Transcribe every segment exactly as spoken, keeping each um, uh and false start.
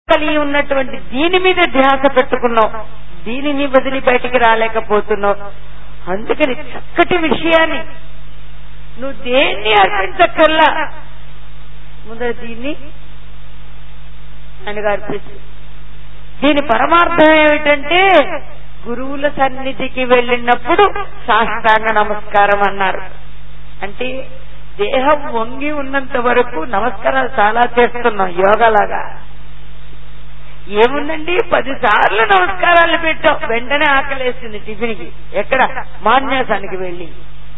కలిగి ఉన్నటువంటి దీని మీద ధ్యాస పెట్టుకున్నావు, దీనిని వదిలి బయటికి రాలేకపోతున్నావు. అందుకని చక్కటి విషయాన్ని నువ్వు దేన్ని అర్పించక్కర్లా, ముందర దీన్ని ఆయనగా అర్పించు. దీని పరమార్థం ఏమిటంటే గురువుల సన్నిధికి వెళ్ళినప్పుడు సాష్టాంగ నమస్కారం అన్నారు. అంటే దేహం వంగి ఉన్నంత వరకు నమస్కారాలు చాలా చేస్తున్నాం యోగాలాగా. ఏముందండి పదిసార్లు నమస్కారాలు పెట్టాం, వెంటనే ఆకలేసింది టిఫిన్కి. ఎక్కడ మాన్యాసానికి వెళ్ళి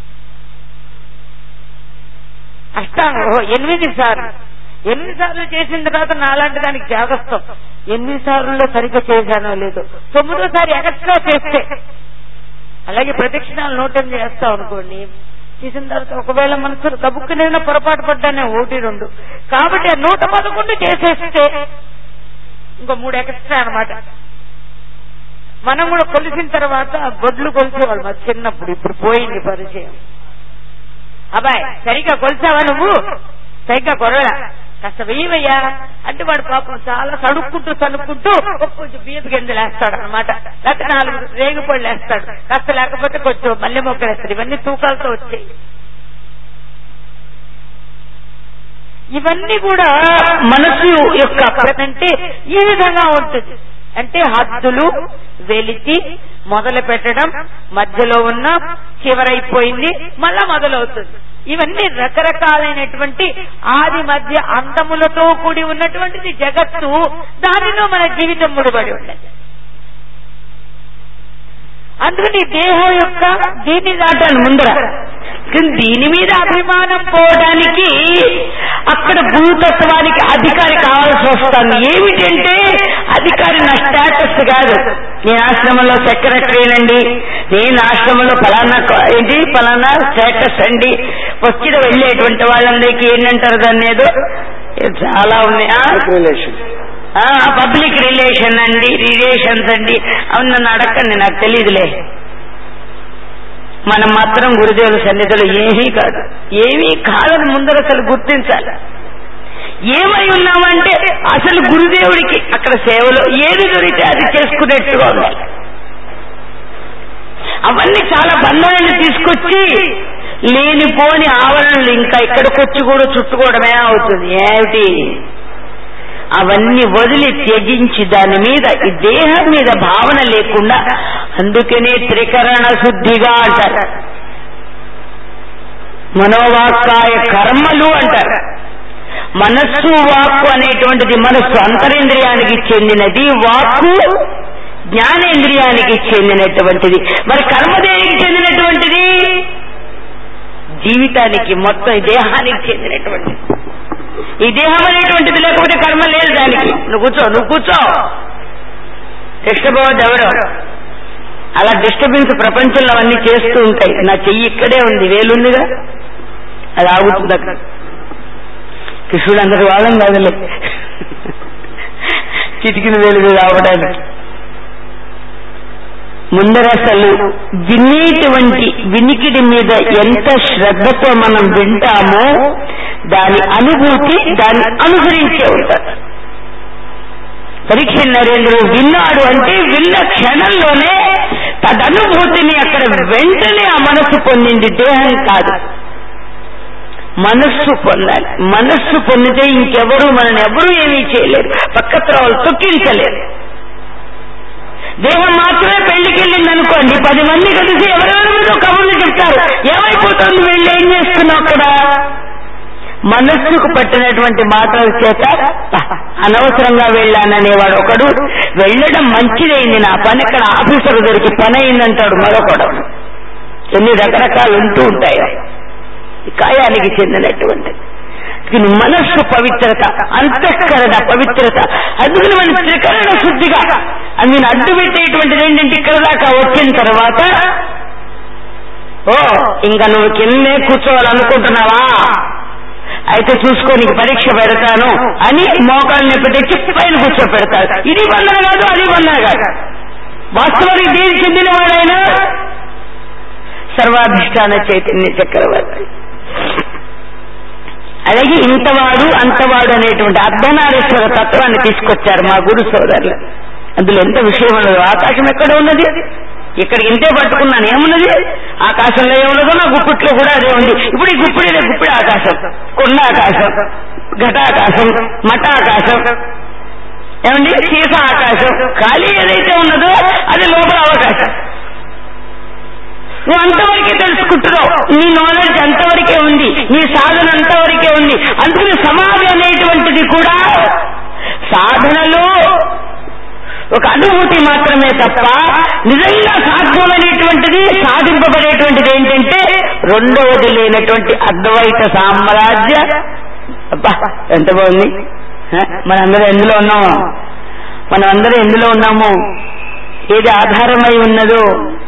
అష్టాంగ ఎనిమిది సార్లు ఎనిమిది సార్లు చేసిన తర్వాత నాలాంటి దానికి జాగస్తాం. ఎనిమిది సార్లు సరిగ్గా చేశానో లేదో, తొమ్మిదోసారి ఎక్స్ట్రా చేస్తే. అలాగే ప్రదక్షిణాలు నూటం చేస్తాం అనుకోండి, చేసిన తర్వాత ఒకవేళ మనసు కబుక్కునైనా పొరపాటు పడ్డానే ఒకటి రెండు, కాబట్టి నూట పదకొండు చేసేస్తే ఇంకో మూడు ఎక్స్ట్రా అనమాట. మనం కూడా కొలిసిన తర్వాత బొడ్లు కొలిసేవాళ్ళు మా చిన్నప్పుడు, ఇప్పుడు పోయింది పరిచయం. అబ్బాయి సరిగ్గా కొలిసావా, నువ్వు సరిగ్గా కొరవా, కాస్త వెయ్యవయ్యా అంటే వాడు పాపం చాలా సడుక్కుంటూ సనుక్కుంటూ కొంచెం బియ్యపు గింజలు వేస్తాడు అనమాట, లేకపోతే నాలుగు రేగుపళ్ళు వేస్తాడు, కాస్త లేకపోతే కొంచెం మల్లె మొక్కలు వేస్తాడు. ఇవన్నీ తూకాలతో వచ్చాయి. ఇవన్నీ కూడా మనసు యొక్క అంటే ఈ విధంగా ఉంటుంది. అంటే హద్దులు వెలితి మొదలు పెట్టడం, మధ్యలో ఉన్న చివరైపోయింది, మళ్ళా మొదలవుతుంది. ఇవన్నీ రకరకాలైనటువంటి ఆది మధ్య అంతములతో కూడి ఉన్నటువంటిది జగత్తు. దానిలో మన జీవితం ముడిపడి ఉన్నది. అందుకని దేహం యొక్క దీన్ని దాటాను ముందర. దీని మీద అభిమానం పోవడానికి అక్కడ భూతత్వానికి అధికారి కావాల్సి వస్తాను. ఏమిటంటే అధికారి నా స్టేటస్ కాదు. నేను ఆశ్రమంలో సెక్రటరీనండి, నేను ఆశ్రమంలో ఫలానా ఏంటి ఫలానా స్టేటస్ అండి. వచ్చిన వెళ్ళేటువంటి వాళ్ళందరికీ ఏంటంటారు దాన్ని, ఏదో చాలా ఉన్నాయా, పబ్లిక్ రిలేషన్ అండి, రిలేషన్స్ అండి. అవును, నన్ను అడగండి, నాకు తెలియదులే. మనం మాత్రం గురుదేవుల సన్నిధిలో ఏమీ కాదు, ఏమీ కాదని ముందర అసలు గుర్తించాలి. ఏమై ఉన్నామంటే అసలు గురుదేవుడికి అక్కడ సేవలో ఏది దొరికితే అది చేసుకునేట్టుగా ఉండాలి. అవన్నీ చాలా బంధాలను తీసుకొచ్చి లేనిపోని ఆవరణలు ఇంకా ఇక్కడికొచ్చి కూడా చుట్టుకోవడమే అవుతుంది. ఏమిటి అవన్నీ వదిలి త్యజించి దాని మీద ఈ దేహం మీద భావన లేకుండా, అందుకనే త్రికరణ శుద్ధిగా అంటారు. మనోవాక్కాయ కర్మలు అంటారు. మనస్సు వాక్కు అనేటువంటిది మనస్సు అంతరింద్రియానికి చెందినది, వాక్కు జ్ఞానేంద్రియానికి చెందినటువంటిది. మరి కర్మ దేనికి చెందినటువంటిది? జీవితానికి మొత్తం దేహానికి చెందినటువంటిది. ఈ దేహం అనేటువంటిది లేకపోతే కర్మ లేదు దానికి. నువ్వు కూర్చో నువ్వు కూర్చో డిస్టర్బ్ అవ్వద్దు ఎవరో. అలా డిస్టర్బెన్స్ ప్రపంచంలో అవన్నీ చేస్తూ ఉంటాయి. నా చెయ్యి ఇక్కడే ఉంది, వేలుందిగా, అది ఆగుతుంది అక్కడ. కృష్ణుడు అందరి వాళ్ళం కాదులే చిటికిన వేలు మీద ఆవడానికి. ముందర అసలు వినేటువంటి వినికిడి మీద ఎంత శ్రద్ధతో మనం వింటామో దాని అనుభూతి దాన్ని అనుసరించే ఉంటారు. పరీక్ష నరేంద్రుడు విన్నాడు అంటే విన్న క్షణంలోనే తదనుభూతిని అక్కడ వెంటనే ఆ మనస్సు పొందింది, దేహం కాదు. మనస్సు పొందాలి. మనస్సు పొందితే ఇంకెవరు మనల్ని ఎవరూ ఏమీ చేయలేరు, పక్క త్రోవలు తొక్కించలేరు. దేహం మాత్రమే పెళ్లికి వెళ్ళింది అనుకోండి, పది మంది కలిసి ఎవరెవరి మీద కబుర్లు చెప్తారు. ఏమైపోతుంది, వెళ్ళి ఏం చేస్తున్నావు అక్కడ? మనస్సుకు పట్టినటువంటి మాటల చేత అనవసరంగా వెళ్ళాననేవాడు ఒకడు, వెళ్ళడం మంచిదైంది నా పని, అక్కడ ఆఫీసర్ దొరికి పని అయిందంటాడు మరొకడు. ఎన్ని రకరకాలు ఉంటూ ఉంటాయో. కాయానికి చెందినటువంటిది మనస్సు పవిత్రత, అంతఃకరణ పవిత్రత. అందుకని మన త్రికరణ శుద్ధిగా అందుని అడ్డు పెట్టేటువంటిది ఏంటంటే ఇక్కడ దాకా వచ్చిన తర్వాత ఓ ఇంకా నువ్వు కిందే కూర్చోవాలనుకుంటున్నావా, అయితే చూసుకో నీకు పరీక్ష పెడతాను అని మోకాళ్ళని పెట్టి పైన కూర్చోపెడతాడు. ఇది బంధన కాదు, అది బంధన కాదు. వాస్తవానికి దేని చెందిన వాడైనా సర్వాధిష్టాన చైతన్య చక్రవర్తి. అలాగే ఇంతవాడు అంతవాడు అనేటువంటి అర్ధనారీశ్వర తత్వాన్ని తీసుకొచ్చారు మా గురు సోదరులు. అందులో ఎంత విషయం ఉన్నది. ఆకాశం ఎక్కడ ఉన్నది, ఇక్కడ ఇంతే పట్టుకున్నాను, ఏమున్నది ఆకాశంలో ఏమున్నదో నా గుప్పిట్లో కూడా అదే ఉంది. ఇప్పుడు ఈ గుప్పిడి గుప్పిడి ఆకాశం, కొండ ఆకాశం, ఘటాకాశం, మఠాకాశం, ఏమండి సీసా ఆకాశం, ఖాళీ ఏదైతే ఉన్నదో అది లోపల అవకాశం. నువ్వు అంతవరకే తెలుసుకుంటున్నావు, నీ నాలెడ్జ్ అంతవరకే ఉంది, నీ సాధన అంతవరకే ఉంది. అందుకని సమాధి అనేటువంటిది కూడా సాధనలో ఒక అనుభూతి మాత్రమే తప్ప నిజంగా సాధ్యమనేటువంటిది సాధింపబడేటువంటిది ఏంటంటే రెండవది లేనటువంటి అద్వైత సామ్రాజ్య. అబ్బా ఎంత బాగుంది. మనందరం ఎందులో ఉన్నాము, మనం అందరం ఎందులో ఉన్నాము, ఏది ఆధారమై ఉన్నదో.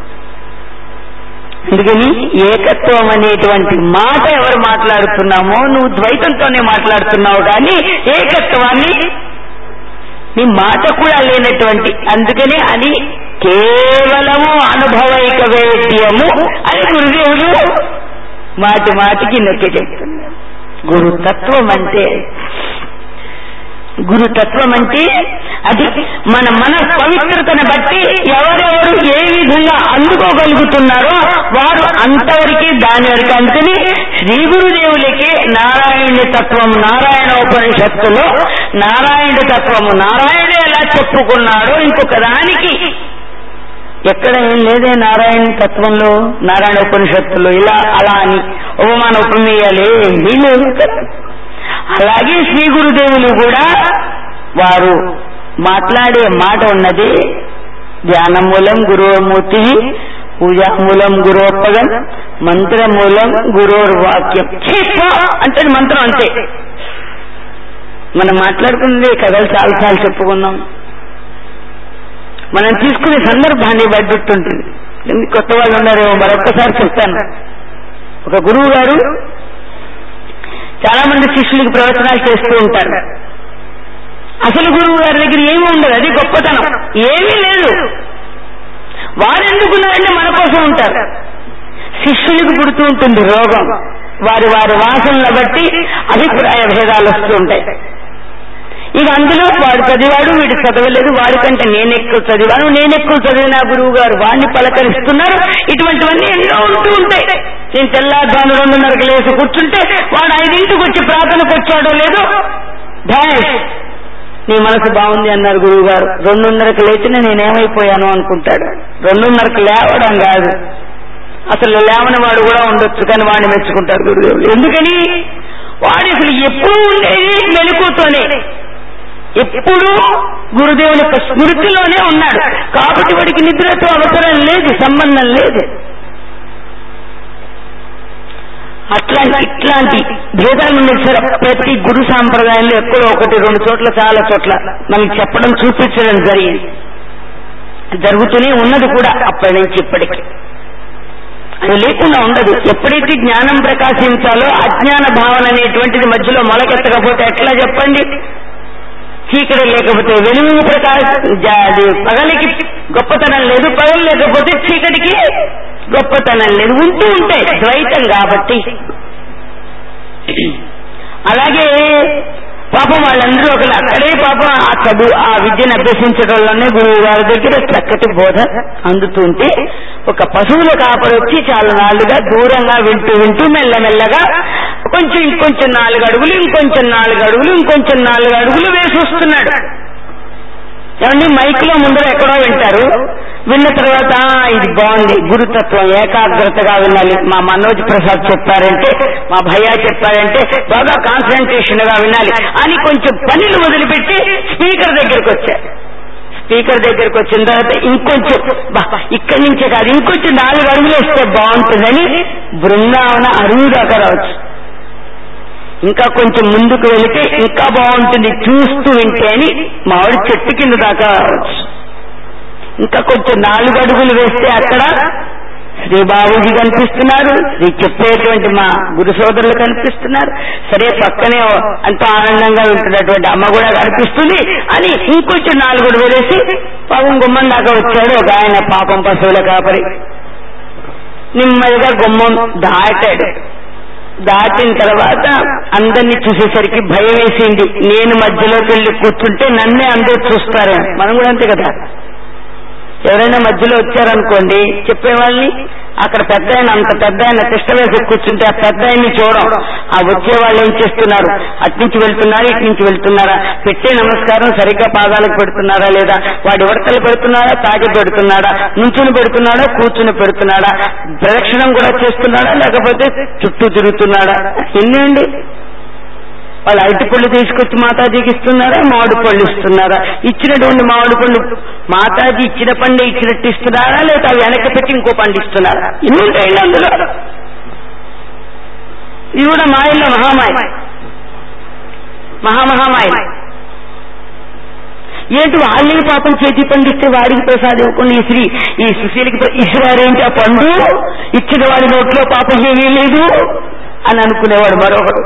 అందుకని ఏకత్వం అనేటువంటి మాట ఎవరు మాట్లాడుతున్నామో నువ్వు ద్వైతంతోనే మాట్లాడుతున్నావు, కానీ ఏకత్వాన్ని నీ మాట కూడా లేనటువంటి. అందుకని అది కేవలము అనుభవైక వేద్యము అని గురుదేవులు మాటి మాటికి నొక్కి చెప్తున్నారు. గురుతత్వం అంటే గురుతత్వం అంటే అది మన మన పవిత్రతను బట్టి ఎవరెవరు ఏ విధంగా అందుకోగలుగుతున్నారో వారు అంతవరకే దాని వరకు. అందుకని శ్రీ గురుదేవులకి నారాయణ తత్వం నారాయణోపనిషత్తులో నారాయణ తత్వము నారాయణ ఎలా చెప్పుకున్నాడో ఇంకొక దానికి ఎక్కడ ఏం లేదే నారాయణ తత్వంలో నారాయణ ఉపనిషత్తులో ఇలా అలా అని ఉపమాన ఉపమేయాలి వీళ్ళు. అలాగే శ్రీ గురుదేవులు కూడా వారు మాట్లాడే మాట ఉన్నది. ధ్యానమూలం గురోర్మూర్తి, పూజామూలం గురోపగం, మంత్రమూలం గురోర్వాక్యం. అంటే మంత్రం అంతే. మనం మాట్లాడుకున్నది కథలు చాలా చాలా చెప్పుకున్నాం. మనం తీసుకునే సందర్భాన్ని బడ్డుంటుంది. కొత్త వాళ్ళు ఉన్నారేమో మరొక్కసారి చెప్తాను. ఒక గురువు గారు చాలా మంది శిష్యులకు ప్రవచనాలు చేస్తూ ఉంటారు. అసలు గురువు గారి దగ్గర ఏమీ ఉండదు, అది గొప్పతనం. ఏమీ లేదు. వారెందుకున్నారంటే మన కోసం ఉంటారు. శిష్యులకు పుడుతూ ఉంటుంది రోగం, వారి వారి వాసనల బట్టి అభిప్రాయ భేదాలు వస్తూ ఉంటాయి. ఇక అందులో వాడు చదివాడు, వీడు చదవలేదు, వాడికంటే నేనెక్కువ చదివాను, నేనెక్కువ చదివిన గురువు గారు వాడిని పలకరిస్తున్నారు. ఇటువంటివన్నీ ఎన్నో ఉంటూ ఉంటాయి. నేను తెల్లారుజాము రెండున్నరకు లేసి కూర్చుంటే వాడు ఐదింటికి వచ్చి ప్రార్థనకు వచ్చాడో లేదో, డాష్ నీ మనసు బాగుంది అన్నారు గురువు గారు. రెండున్నరకు లేచినా నేనేమైపోయాను అనుకుంటాడు. రెండున్నరకు లేవడం కాదు, అసలు లేవని వాడు కూడా ఉండొచ్చు, కానీ వాడిని మెచ్చుకుంటారు గురుదేవులు. ఎందుకని వాడు అసలు ఎప్పుడు ఉండేది మెలకుతోనే, ఎప్పుడూ గురుదేవుని యొక్క స్మృతిలోనే ఉన్నాడు. కాబట్టి వాడికి నిద్రతో అవసరం లేదు, సంబంధం లేదు. అట్లాంటి ఇట్లాంటి భేదాలు సరే ప్రతి గురు సాంప్రదాయంలో ఎక్కడో ఒకటి రెండు చోట్ల చాలా చోట్ల మనకి చెప్పడం చూపించడం జరిగింది, జరుగుతూనే ఉన్నది కూడా అప్పటి నుంచి ఇప్పటికీ. అది లేకుండా ఉండదు. ఎప్పుడైతే జ్ఞానం ప్రకాశించాలో అజ్ఞాన భావన అనేటువంటిది మధ్యలో మొలకెత్తకపోతే ఎట్లా చెప్పండి? చీకటి లేకపోతే వెలుగు ప్రకాశ, పగలికి గొప్పతనం లేదు, పగలు లేకపోతే చీకటికి గొప్పతనం లేదు. ఉంటూ ఉంటాయి ద్వైతం కాబట్టి. అలాగే పాపం వాళ్ళందరూ ఒకరు అక్కడే పాపం ఆ చదువు ఆ విద్యను అభ్యసించడంలోనే గురువు గారి దగ్గర చక్కటి బోధ అందుతుంటే ఒక పశువుల కాపరి వచ్చి చాలా నాలుగుగా దూరంగా వింటూ వింటూ మెల్లమెల్లగా కొంచెం ఇంకొంచెం నాలుగు అడుగులు ఇంకొంచెం నాలుగు అడుగులు ఇంకొంచెం నాలుగు అడుగులు వేసి వస్తున్నాడు. ఏమండి మైక్లో ముందర ఎక్కడో వింటారు, విన్న తర్వాత ఇది బాగుంది, గురుతత్వం ఏకాగ్రతగా వినాలి, మా మనోజ్ ప్రసాద్ చెప్పారంటే, మా భయ్యా చెప్పారంటే బాగా కాన్సన్ట్రేషన్ గా వినాలి అని కొంచెం పనులు వదిలిపెట్టి స్పీకర్ దగ్గరికి వచ్చారు. స్పీకర్ దగ్గరికి వచ్చిన తర్వాత ఇంకొంచెం ఇక్కడి నుంచే కాదు ఇంకొంచెం నాలుగు అడుగులు వేస్తే బాగుంటుందని బృందావన అరువు దాకా రావచ్చు. ఇంకా కొంచెం ముందుకు వెళితే ఇంకా బాగుంటుంది చూస్తూ వింటే అని మామిడి చెట్టు కింద దాకా రావచ్చు. ఇంకా కొంచెం నాలుగు అడుగులు వేస్తే అక్కడ శ్రీ బాబుజీ కనిపిస్తున్నారు, శ్రీ చెప్పేటువంటి మా గురు సోదరులు కనిపిస్తున్నారు, సరే పక్కనే ఎంతో ఆనందంగా ఉంటున్నటువంటి అమ్మ కూడా కనిపిస్తుంది అని ఇంకొంచెం నాలుగు అడుగులు వేసి పాపం గుమ్మం దాకా వచ్చాడు ఒక ఆయన, పాపం పశువుల కాపరి. నెమ్మదిగా గుమ్మం దాటాడు. దాటిన తర్వాత అందరినీ చూసేసరికి భయం వేసింది. నేను మధ్యలోకి వెళ్ళి కూర్చుంటే నన్నే అందరూ చూస్తారు. మనం కూడా అంతే కదా, ఎవరైనా మధ్యలో వచ్చారనుకోండి చెప్పేవాళ్ళని, అక్కడ పెద్ద ఆయన అంత పెద్ద ఆయన తిష్ట వేసి కూర్చుంటే ఆ పెద్ద ఆయన్ని చూడడం, ఆ వచ్చే వాళ్ళు ఏం చేస్తున్నారు, అట్నుంచి వెళ్తున్నారా ఇటు నుంచి వెళ్తున్నారా, పెట్టే నమస్కారం సరిగ్గా పాదాలకు పెడుతున్నారా లేదా, వాడి ఉడతలు పెడుతున్నాడా తాగి పెడుతున్నాడా, నుంచుని పెడుతున్నాడా కూర్చుని పెడుతున్నాడా, ప్రదక్షిణం కూడా చేస్తున్నాడా లేకపోతే చుట్టూ తిరుగుతున్నాడా, ఎన్ని అండి. వాళ్ళు అరటి పళ్ళు తీసుకొచ్చి మాతాజీకి ఇస్తున్నారా మామిడి పళ్ళు ఇస్తున్నారా, ఇచ్చినటువంటి మామిడి పళ్ళు మాతాజీ ఇచ్చిన పండు ఇచ్చినట్టు ఇస్తున్నారా లేదా వెనక్కి పెట్టి ఇంకో పండు ఇస్తున్నారా, ఎన్ని ఉంటాయండి అందులో. ఇది కూడా మాయల్లో మహామాయ, మహామహామాయ. ఏంటి వాళ్ళే పాపం చేతి పండిస్తే వాడికి ప్రసాదం ఇవ్వకుండా ఈ శ్రీ ఈ సుశీలకి ఇసువారేంటి ఆ పండు ఇచ్చిన వాడి నోట్లో పాపం ఏమీ లేదు అని అనుకునేవాడు మరొకడు.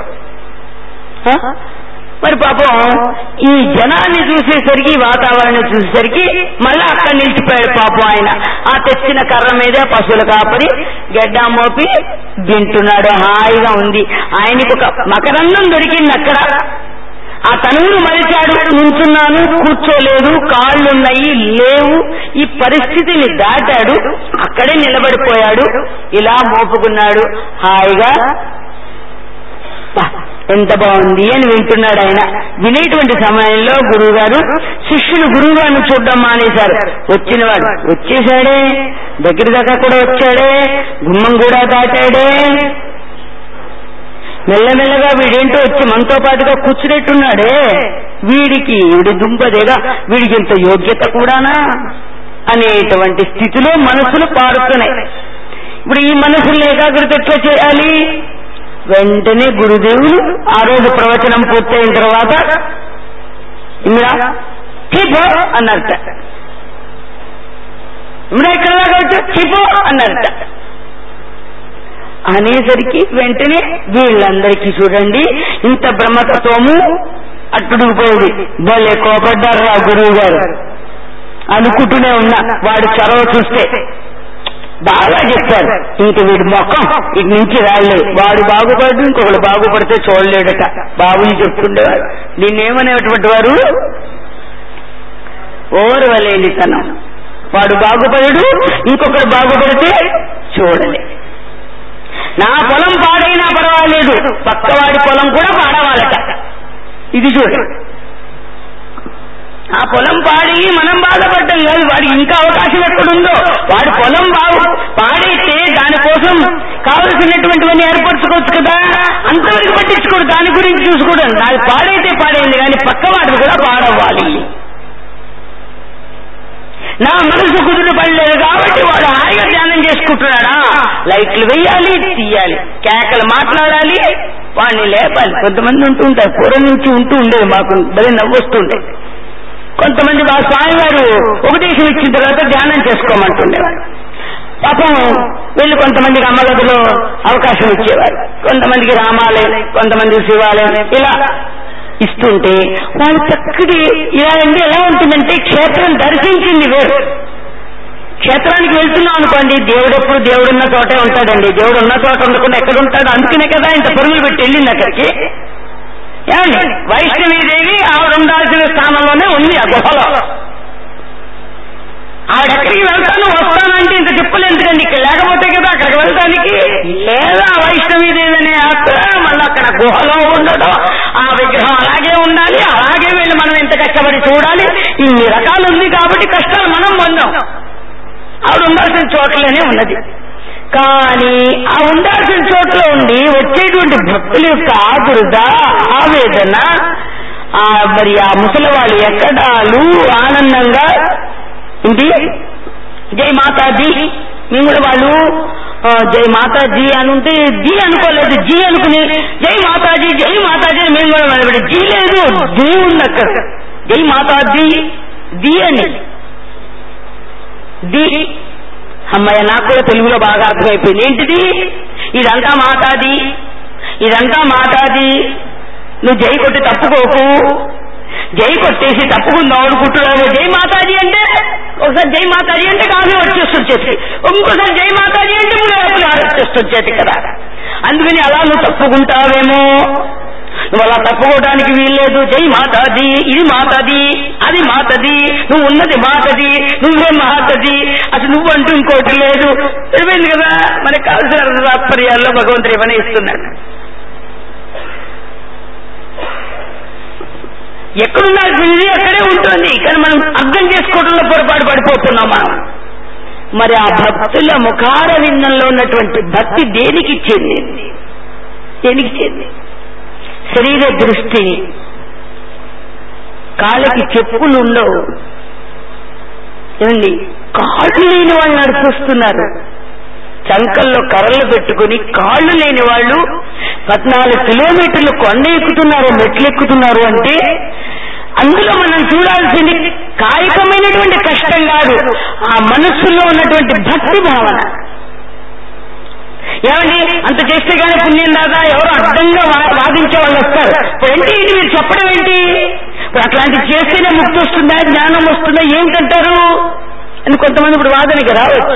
మరి పాపం ఈ జనాన్ని చూసేసరికి వాతావరణం చూసేసరికి మళ్ళా అక్కడ నిలిచిపోయాడు పాపం ఆయన. ఆ తెచ్చిన కర్ర మీదే పశువుల కాపరి గడ్డ మోపి వింటున్నాడు, హాయిగా ఉంది. ఆయనకు ఒక మకరందం దొరికింది అక్కడ. ఆ తనువును మరిచాడు, నుంచున్నాను కూర్చోలేదు, కాళ్ళున్నాయి లేవు, ఈ పరిస్థితిని దాటాడు, అక్కడే నిలబడిపోయాడు, ఇలా మోపుకున్నాడు హాయిగా. ఎంత బాగుంది అని వింటున్నాడు ఆయన. వినేటువంటి సమయంలో గురువు గారు శిష్యులు గురువు గారిని చూడడం మానేశారు. వచ్చినవాడు వచ్చేశాడే, దగ్గర దాకా కూడా వచ్చాడే, గుమ్మం కూడా దాటాడే. మెల్లమెల్లగా వీడేంటో వచ్చి మనతో పాటుగా కూర్చునేట్టున్నాడే, వీడికి వీడి దుంపదేగా వీడికి ఇంత యోగ్యత కూడానా అనేటువంటి స్థితిలో మనసులు పారుతున్నాయి. ఇప్పుడు ఈ మనసుల్ని ఏకాగ్రత ఎట్లా చేయాలి? వెంటనే గురుదేవులు ఆ రోజు ప్రవచనం పూర్తయిన తర్వాత ఇమ్రా చీపో అన్నారట. ఇమ్రా ఇక్కడ దాకా వచ్చా చీపో అన్నారట. అనేసరికి వెంటనే వీళ్ళందరికీ చూడండి ఇంత బ్రహ్మతత్వము అట్టుడుకుపోయింది. భలే కోపడ్డారు ఆ గురువు గారు అనుకుంటూనే ఉన్నా. వాడు చొరవ చూస్తే బాగా చెప్పారు, ఇంక వీడి మొక్కం ఇటు నుంచి రాలేదు, వాడు బాగుపడు ఇంకొకడు బాగుపడితే చూడలేడట. బాబుని చెప్తుండేవారు. దీన్నేమనేటువంటి వారు ఓర్వలేనితనం. వాడు బాగుపడు ఇంకొకడు బాగుపడితే చూడలే. నా పొలం పాడైనా పర్వాలేదు, పక్కవాడి పొలం కూడా పాడవాలట. ఇది చూడండి, ఆ పొలం పాడి మనం బాధపడ్డం కాదు, వాడికి ఇంకా అవకాశం ఎక్కడుందో. వాడి పొలం బాగు పాడైతే దానికోసం కావలసినటువంటివన్నీ ఏర్పరచుకోవచ్చు కదా, అంతవరకు పట్టించుకోడు, దాని గురించి చూసుకోవడం. దాని పాడైతే పాడైంది కానీ పక్క వాటిని కూడా పాడవ్వాలి. నా మనసు కుదురు పడలేదు కాబట్టి వాడు హాయిగా ధ్యానం చేసుకుంటున్నాడా, లైట్లు వేయాలి, తీయాలి, కేకలు మాట్లాడాలి, వాడిని లేపాలి. కొంతమంది ఉంటూ ఉంటారు, పూర్వం నుంచి ఉంటూ ఉండేది, మాకు భలే నవ్వొస్తుండే. కొంతమంది మా స్వామి గారు ఉపదేశం ఇచ్చిన తర్వాత ధ్యానం చేసుకోమంటుండేవారు. పాపం వీళ్ళు కొంతమందికి అమ్మగదిలో అవకాశం ఇచ్చేవారు, కొంతమందికి రామాలయం, కొంతమందికి శివాలయం, ఇలా ఇస్తుంటే వాళ్ళు చక్కటి ఇలా అంటే ఎలా ఉంటుందంటే క్షేత్రం దర్శించింది వేరు. క్షేత్రానికి వెళ్తున్నాం అనుకోండి, దేవుడు ఎప్పుడు దేవుడున్న చోటే ఉంటాడండి. దేవుడు ఉన్న చోట ఉండకుండా ఎక్కడ ఉంటాడు? అందుకనే కదా ఇంత పరుగులు పెట్టి వెళ్ళింది అక్కడికి. ఏమండి, వైష్ణవీదేవి ఆవిడ ఉండాల్సిన స్థానంలోనే ఉంది ఆ గుహలో. ఆవిడెక్కడికి వెళ్తాను వస్తానంటే ఇంత చెప్పులు ఎందుకండి, ఇక్కడ లేకపోతే కదా అక్కడికి వెళ్తానికి. లేదా వైష్ణవీదేవి అనే ఆత్మ మళ్ళీ అక్కడ గుహలో ఉండడం, ఆ విగ్రహం అలాగే ఉండాలి, అలాగే వెళ్ళి మనం ఎంత కష్టపడి చూడాలి. ఇన్ని రకాలు ఉంది కాబట్టి కష్టాలు మనం పొందాం. ఆవిడ ఉండాల్సిన చోట్లనే ఉన్నది. కానీ ఆ ఉండాల్సిన చోట్ల ఉండి వచ్చేటువంటి భక్తుల యొక్క ఆదుర్ద, ఆవేదన, ఆ మరి ఆ ముసలివాళ్ళు ఎక్కడాలు ఆనందంగా ఇంటి జై మాతాజీ, మేము కూడా వాళ్ళు జై మాతాజీ అని ఉంటే జీ అనుకోలేదు, జీ అనుకుని జై మాతాజీ జై మాతాజీ మేము కూడా మొదలుపెట్టి జీ లేదు, జీ ఉంది అక్కడ. జై మాతాజీ ది అని ది. అమ్మాయి నాకు కూడా తెలుగులో బాగా అర్థమైపోయింది. ఏంటిది? ఇదంతా మాతాది, ఇదంతా మాతాది. నువ్వు జై కొట్టి తప్పుకోకు, జై కొట్టేసి తప్పుకుందాం అనుకుంటున్నావు. జై మాతాజీ అంటే ఒకసారి జై మాతాజీ అంటే కాఫీ వచ్చేస్తుంది చేతి, ఇంకోసారి జై మాతాజీ అంటే మూడు వైపులు వచ్చేస్తుంది చేతి కదా. అందుకని అలా నువ్వు తప్పుకుంటావేమో. నువ్వు అలా తప్పుకోవడానికి వీల్లేదు. జై మాతాది, ఇది మాతాది, అది మాతది, నువ్వు ఉన్నది మాతది, నువ్వే మాతది, అసలు నువ్వు అంటూ ఇంకోటి లేదు. తెలిపోయింది కదా, మనకు కావలసిన తాత్పర్యాల్లో భగవంతుడు ఏమైనా ఇస్తున్నాడు. ఎక్కడుండాల్సింది అక్కడే ఉంటుంది, కానీ మనం అర్థం చేసుకోవడంలో పొరపాటు పడిపోతున్నాం మనం. మరి ఆ భక్తుల ముఖార విన్నంలో ఉన్నటువంటి భక్తి దేనికి చెందింది? దేనికి చెంది? శరీర దృష్టి. కాళ్ళకి చెప్పులు ఉండవు ఏమండి, కాళ్ళు లేని వాళ్ళు నడిపిస్తున్నారు. చంకల్లో కర్రలు పెట్టుకుని కాళ్ళు లేని వాళ్ళు పద్నాలుగు కిలోమీటర్లు కొండ ఎక్కుతున్నారు, మెట్లు ఎక్కుతున్నారు అంటే అందులో మనం చూడాల్సింది కాయికమైనటువంటి కష్టం కాదు, ఆ మనస్సులో ఉన్నటువంటి భక్తి భావన. ఏమండి అంత చేస్తే కానీ పుణ్యం దాకా ఎవరు అడ్డంగా వాదించే వాళ్ళు వస్తారు. ఏంటి ఇది మీరు చెప్పడం ఏంటి, అట్లాంటివి చేస్తేనే ముక్తి వస్తుందా, జ్ఞానం వస్తుందా, ఏమిటంటారు అని కొంతమంది ఇప్పుడు వాదనకి రావచ్చు.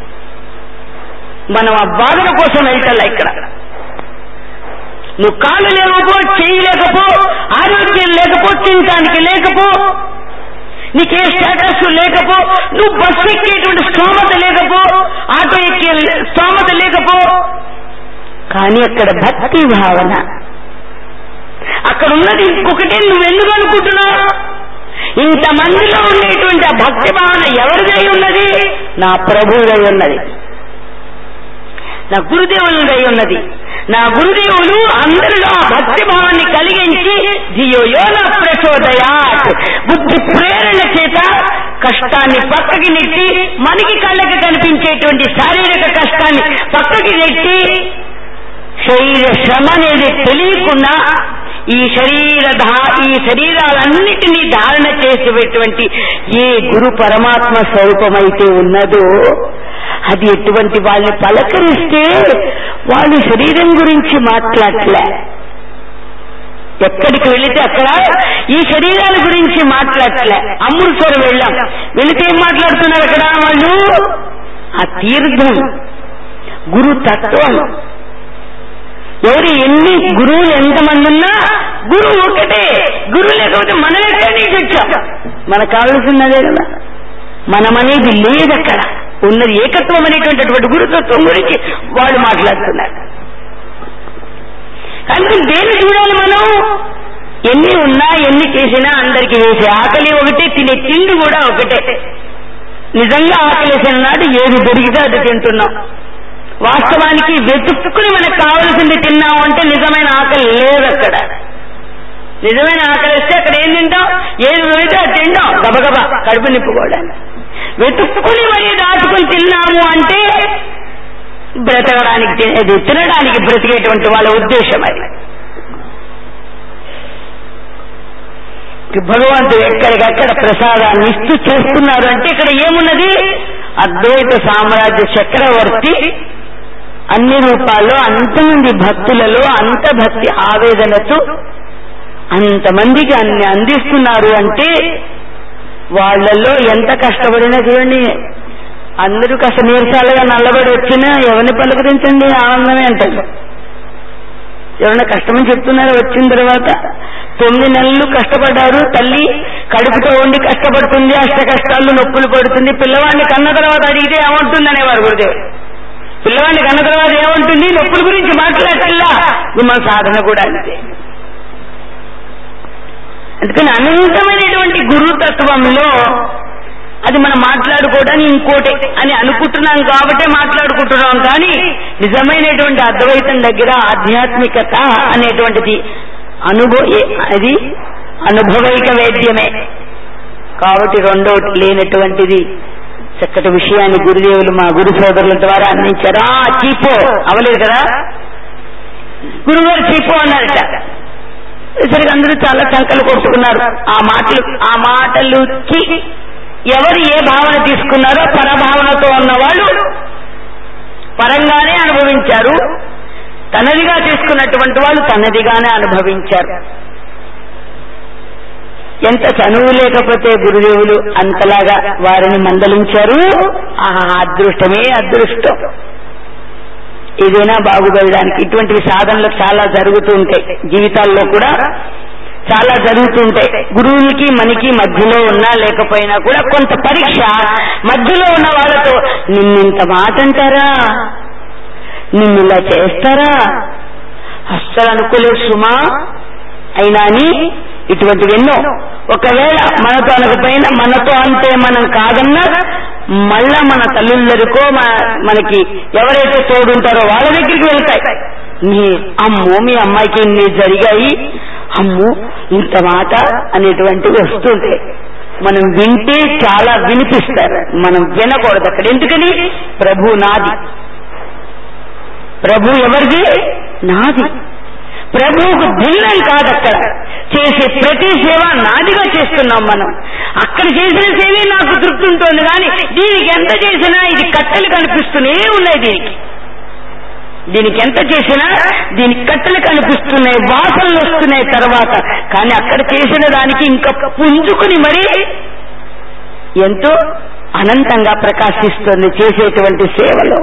మనం ఆ వాదన కోసం వెళ్తాం. ఇక్కడ నువ్వు కాళ్ళు లేకపో, చెయ్యి లేకపో, ఆరోగ్యం లేకపో, తినటానికి లేకపో, నీకే స్టేటస్ లేకపో, నువ్వు బస్సు ఎక్కేటువంటి స్తోమత లేకపో, ఆటో ఎక్కే స్తోమత లేకపో, కానీ అక్కడ భక్తి భావన అక్కడ ఉన్నది ఇంకొకటి. నువ్వెందుకు అనుకుంటున్నావు? ఇంతమందిలో ఉండేటువంటి ఆ భక్తి భావన ఎవరిదై ఉన్నది? నా ప్రభువుదై ఉన్నది, నా గురుదేవులదై ఉన్నది. నా గురుదేవులు అందరిలో ఆ భక్తి భావాన్ని కలిగించి ధియో యోన ప్రచోదయాత్, బుద్ధి ప్రేరణ చేత కష్టాన్ని పక్కకి నెట్టి, మనకి కళ్ళకి కనిపించేటువంటి శారీరక కష్టాన్ని పక్కకి నెట్టి, శరీర శ్రమ అనేది తెలియకుండా ఈ శరీర ఈ శరీరాలన్నిటినీ ధారణ చేసేటువంటి ఏ గురు పరమాత్మ స్వరూపమైతే ఉన్నదో అది ఎటువంటి వాళ్ళని పలకరిస్తే వాళ్ళు శరీరం గురించి మాట్లాడలే. ఎక్కడికి వెళితే అక్కడ ఈ శరీరాల గురించి మాట్లాడలే. అమృత్సర్ వెళ్ళాం, వెళితే ఏం మాట్లాడుతున్నారు అక్కడ వాళ్ళు? ఆ తీర్థం, గురు తత్వం. ఎవరు ఎన్ని గురువులు ఎంతమంది ఉన్నా గురువు ఒకటే. గురువు లేకపోతే మనం ఎక్కడి నుంచి వచ్చాం? మనకు కావలసినదే కదా. మనమనేది లేదు అక్కడ, ఉన్నది ఏకత్వం అనేటువంటి గురుతత్వం గురించి వాళ్ళు మాట్లాడుతున్నారు. అందుకని దేన్ని చూడాలి మనం? ఎన్ని ఉన్నా ఎన్ని చేసినా అందరికీ వేసే ఆకలి ఒకటే, తినే తిండి కూడా ఒకటే. నిజంగా ఆకలేసిన నాడు ఏది దొరికితే అది తింటున్నాం. వాస్తవానికి వెతుక్కుని మనకు కావలసింది తిన్నాము అంటే నిజమైన ఆకలి లేదు అక్కడ. నిజమైన ఆకలి వస్తే అక్కడ ఏం తింటాం? ఏది దొరికితే అది తింటాం, గబగబా కడుపు నింపుకోవడానికి. వెతుక్కుని మరి దాటుకుని తిన్నాము అంటే బ్రతకడానికి, తినేది తినడానికి బ్రతికేటువంటి వాళ్ళ ఉద్దేశం అది. భగవంతుడు ఎక్కడికక్కడ ప్రసాదాన్ని ఇస్తూ చేస్తున్నారు అంటే ఇక్కడ ఏమున్నది? అద్వైత సామ్రాజ్య చక్రవర్తి అన్ని రూపాల్లో అంతమంది భక్తులలో అంత భక్తి ఆవేదనతో అంతమందికి అన్ని అందిస్తున్నారు అంటే వాళ్ళల్లో ఎంత కష్టపడినా చూడండి. అందరూ కాస్త నీరసాలుగా నల్లబడి వచ్చినా ఎవరిని పలకరించండి ఆనందమే అంటారు. ఎవరైనా కష్టమని చెప్తున్నారు వచ్చిన తర్వాత. తొమ్మిది నెలలు కష్టపడ్డారు, తల్లి కడుపుతో ఉండి కష్టపడుతుంది, అష్ట కష్టాలు నొప్పులు పడుతుంది. పిల్లవాడిని కన్న తర్వాత అడిగితే ఏమంటుంది అనేవారు గురుదేవుడు. పిల్లవాడిని కన్న తర్వాత ఏమంటుంది? నొప్పుల గురించి మాట్లాడటల్లా. మన సాధన కూడా అంతే. అందుకని అనంతమైనటువంటి గురుతత్వంలో అది మనం మాట్లాడుకోవడానికి ఇంకోటి అని అనుకుంటున్నాం కాబట్టే మాట్లాడుకుంటున్నాం. కానీ నిజమైనటువంటి అద్వైతం దగ్గర ఆధ్యాత్మికత అనేటువంటిది అనుభవ అది అనుభవైక వేద్యమే కాబట్టి రెండోటి లేనటువంటిది చక్కటి విషయాన్ని గురుదేవులు మా గురు సోదరుల ద్వారా అందించారా. చీపో అవలేదు కదా, గురుగారు చీపో అన్నారట. సరిగా అందరూ చాలా చంకలు కొట్టుకున్నారు. ఆ మాటలు ఆ మాటలుకి ఎవరు ఏ భావన తీసుకున్నారో పరభావనతో ఉన్నవాళ్ళు పరంగానే అనుభవించారు, తనదిగా తీసుకున్నటువంటి వాళ్ళు తనదిగానే అనుభవించారు. ఎంత చనువు లేకపోతే గురుదేవులు అంతలాగా వారిని మందలించారు. ఆ అదృష్టమే అదృష్టం. ఏదైనా బాగుపడడానికి. ఇటువంటివి సాధనలు చాలా జరుగుతూ ఉంటాయి, జీవితాల్లో కూడా చాలా జరుగుతుంటాయి. గురువులకి మనకి మధ్యలో ఉన్నా లేకపోయినా కూడా కొంత పరీక్ష మధ్యలో ఉన్న వాళ్ళతో, నిన్నింత మాట అంటారా, నిన్ను ఇలా చేస్తారా, అస్సలు అనుకోలేదు సుమా అయినా అని ఇటువంటివి ఎన్నో. ఒకవేళ మనతో అనకపోయినా మనతో అంటే మనం కాదన్నా మళ్ళా మన తల్లులరికో మనకి ఎవరైతే తోడుంటారో వాళ్ళ దగ్గరికి వెళ్తాయి. నీ అమ్మో మీ అమ్మాయికి ఇన్ని జరిగాయి, అమ్మో ఇంత మాట అనేటువంటివి వస్తుంటాయి. మనం వింటే చాలా వినిపిస్తారు, మనం వినకూడదు అక్కడ. ఎందుకని? ప్రభు నాది. ప్రభు ఎవరిది? నాది. ప్రభువుకు భిన్నం కాదు. అక్కడ చేసే ప్రతి సేవ నాదిగా చేస్తున్నాం మనం. అక్కడ చేసిన సేవే నాకు తృప్తి ఉంటుంది, కానీ దీనికి ఎంత చేసినా ఇది కట్టెలు కనిపిస్తూనే ఉన్నాయి. దీనికి దీనికి ఎంత చేసినా దీనికి కట్టెలు కనిపిస్తున్నాయి, వాసనలు వస్తున్నాయి తర్వాత. కానీ అక్కడ చేసిన దానికి ఇంకా పుంజుకుని మరీ ఎంతో అనంతంగా ప్రకాశిస్తుంది చేసేటువంటి సేవలో.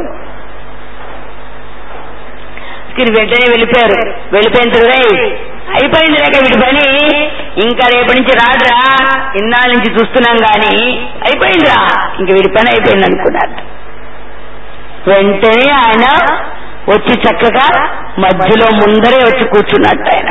వెంటనే వెళ్ళిపోయారు. వెళ్ళిపోయిన తర్వాత అయిపోయింది లేక వీటి పని, ఇంకా రేపటి నుంచి రాడురా, ఇన్నాళ్ళ నుంచి చూస్తున్నాం గాని అయిపోయిందిరా, ఇంక వీడి పని అయిపోయింది అనుకున్నారు. వెంటనే ఆయన వచ్చి చక్కగా మధ్యలో ముందరే వచ్చి కూర్చున్నట్టు. ఆయన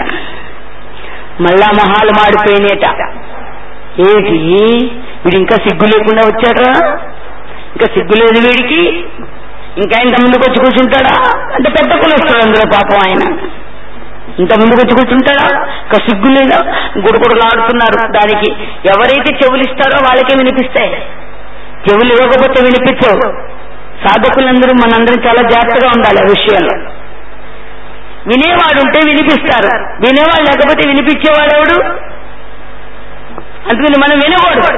మళ్ళా మొహాలు మాడిపోయినేట. ఏంటి వీడు ఇంకా సిగ్గు లేకుండా వచ్చాడరా, ఇంకా సిగ్గు లేదు వీడికి, ఇంకా ఇంత ముందుకు వచ్చి కూర్చుంటాడా అంటే పెద్ద కులొస్తాడు అందులో పాపం. ఆయన ఇంత ముందుకు వచ్చి కూర్చుంటాడా, ఇంకా సిగ్గు లేదా, గుడుగుడులాడుతున్నారు. దానికి ఎవరైతే చెవులు ఇస్తారో వాళ్ళకే వినిపిస్తాయి, చెవులు ఇవ్వకపోతే వినిపించవు. సాధకులందరూ మనందరం చాలా జాగ్రత్తగా ఉండాలి ఆ విషయంలో. వినేవాడు ఉంటే వినిపిస్తారు, వినేవాడు లేకపోతే వినిపించేవాడెవడు? అందుకని మనం వినకూడదు.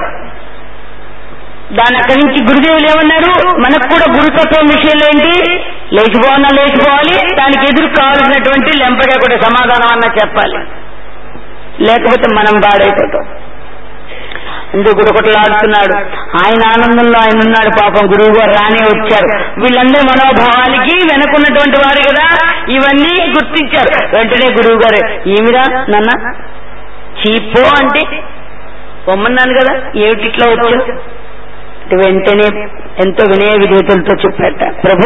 దాని అక్కడి నుంచి గురుదేవులు ఏమన్నారు, మనకు కూడా గురుతత్వం విషయంలో ఏంటి, లేచిపోవన్నా లేచిపోవాలి, దానికి ఎదురు కావాల్సినటువంటి లెంపగా కూడా సమాధానం అన్నా చెప్పాలి, లేకపోతే మనం బాడైపోతాం. అందుకు గుడకొట్టలాడుతున్నాడు. ఆయన ఆనందంలో ఆయన ఉన్నాడు. పాపం గురువు గారు రానే వచ్చారు. వీళ్ళందరి మనోభావానికి వెనుకున్నటువంటి వారు కదా, ఇవన్నీ గుర్తించారు. వెంటనే గురువు గారు, ఏమిరా నాన్న చీపో అంటే పొమ్మన్నాను కదా, ఏమిటి ఇట్లా వచ్చారు? వెంటనే ఎంతో వినయ విధేతలతో చెప్పాట, ప్రభు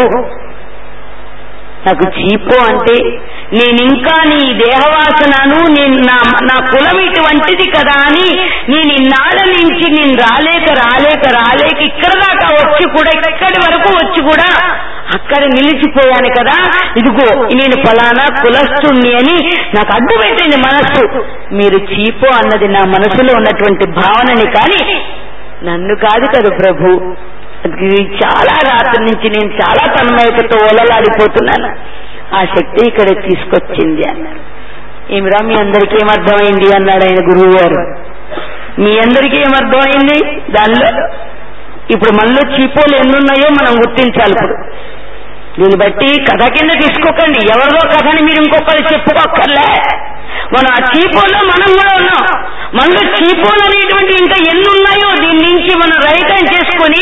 నాకు చీపో అంటే నేనింకా నీ దేహవాసనను నేను నా నా కులం ఇటువంటిది కదా అని నేను ఇన్నాళ్ళ నుంచి నేను రాలేక రాలేక రాలేక ఇక్కడ దాకా వచ్చి కూడా, ఇక్కడి వరకు వచ్చి కూడా అక్కడ నిలిచిపోయాను కదా, ఇదిగో నేను ఫలానా కులస్తుణ్ణి అని నాకు అడ్డు పెట్టింది మనస్సు. మీరు చీపో అన్నది నా మనసులో ఉన్నటువంటి భావనని, కానీ నన్ను కాదు కదా ప్రభు. చాలా రాత్రి నుంచి నేను చాలా తన్మయతతో ఓలలాడిపోతున్నాను, ఆ శక్తి ఇక్కడ తీసుకొచ్చింది అన్నారు. ఏమిరా మీ అందరికీ ఏమర్థమైంది అన్నాడు ఆయన గురువు గారు. మీ అందరికీ ఏమర్థమైంది దానిలో? ఇప్పుడు మనలో చీపోలు ఎన్నున్నాయో మనం గుర్తించాలి. ఇప్పుడు దీన్ని బట్టి కథ కింద తీసుకోకండి, ఎవరిదో కథని మీరు ఇంకొకరు చెప్పుకోక్కర్లే. మనం ఆ చీపోలో మనం కూడా ఉన్నాం. మనలో చీపోలు అనేటువంటి ఇంకా ఎన్ని ఉన్నాయో దీని నుంచి మనం రైతం చేసుకుని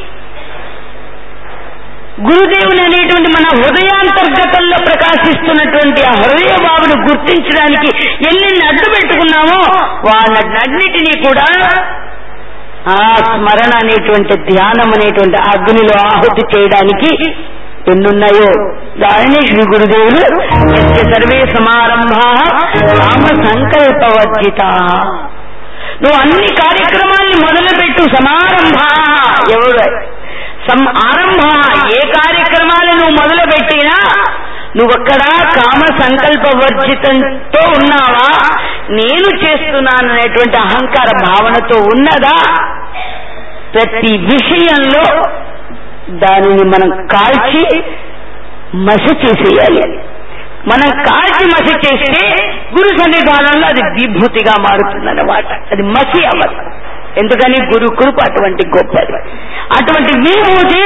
గురుదేవుని అనేటువంటి మన హృదయాంతర్గతంలో ప్రకాశిస్తున్నటువంటి ఆ హృదయ భావను గుర్తించడానికి ఎన్నెన్ని అడ్డు పెట్టుకున్నామో వాళ్ళన్నిటినీ కూడా ఆ స్మరణ అనేటువంటి ధ్యానం అనేటువంటి అగ్నిలో ఆహుతి చేయడానికి ఎన్నున్నాయో దానిని శ్రీ గురుదేవులు సర్వే సమారంభా రామ సంకల్పవర్జిత. నువ్వు అన్ని కార్యక్రమాల్ని మొదలుపెట్టు. సమారంభ ఎవరు ఆరంభ ఏ కార్యక్రమాలు నువ్వు మొదలు పెట్టినా నువ్వక్కడ కామ సంకల్ప వర్జితంతో ఉన్నావా, నేను చేస్తున్నాననేటువంటి అహంకార భావనతో ఉన్నదా? ప్రతి విషయంలో దానిని మనం కాల్చి మసి చేసేయాలి. మనం కాల్చి మసి చేస్తే గురు సన్నిధానంలో అది విభూతిగా మారుతుందన్నమాట. అది మసి అవ్వదు. ఎందుకని? గురు కృప అటువంటి గొప్పది. అటువంటి విభూతి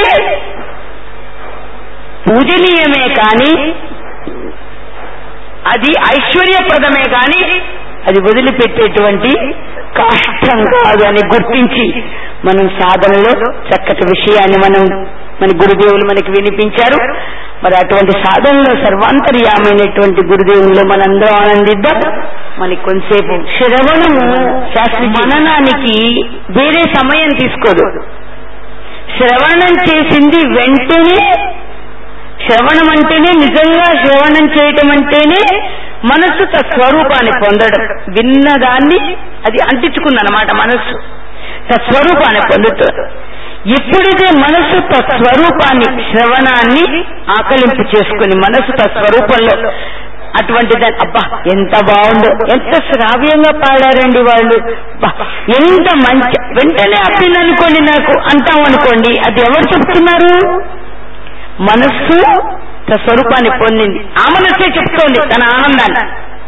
పూజనీయమే కానీ అది ఐశ్వర్యప్రదమే కానీ అది వదిలిపెట్టేటువంటి కష్టం కాదు అని గుర్తించి మనం సాధనలో చక్కటి విషయాన్ని మనం మన గురుదేవులు మనకి వినిపించారు. మరి అటువంటి సాధనలో సర్వాంతర్యామైనటువంటి గురుదేవుల్లో మనందరం ఆనందిద్దాం. మనకి కొంతసేపు శ్రవణము శాస్త్ర మననానికి వేరే సమయం తీసుకోదు. శ్రవణం చేసింది వెంటనే, శ్రవణం అంటేనే నిజంగా శ్రవణం చేయటం అంటేనే మనస్సు తస్వరూపాన్ని పొందడం. విన్నదాన్ని అది అంటించుకుందన్నమాట మనస్సు, తస్వరూపాన్ని పొందుతుంది. ఎప్పుడైతే మనస్సు తస్వరూపాన్ని శ్రవణాన్ని ఆకలింపు చేసుకుని మనస్సు తస్వరూపంలో అటువంటి దాన్ని, అబ్బా ఎంత బాగుందో, ఎంత శ్రావ్యంగా పాడారండి వాళ్ళు, ఎంత మంచి, వెంటనే అప్పిందనుకోండి నాకు అంటాం అనుకోండి, అది ఎవరు చెప్తున్నారు? మనస్సు స్వరూపాన్ని పొందింది, ఆ మనస్సే చెప్తోంది తన ఆనందాన్ని.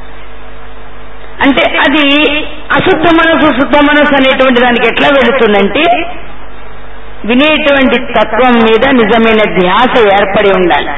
అంటే అది అశుద్ధ మనసు శుద్ధ మనసు అనేటువంటి దానికి ఎట్లా వెళుతుందంటే వినేటువంటి తత్వం మీద నిజమైన ధ్యాస ఏర్పడి ఉండాలి.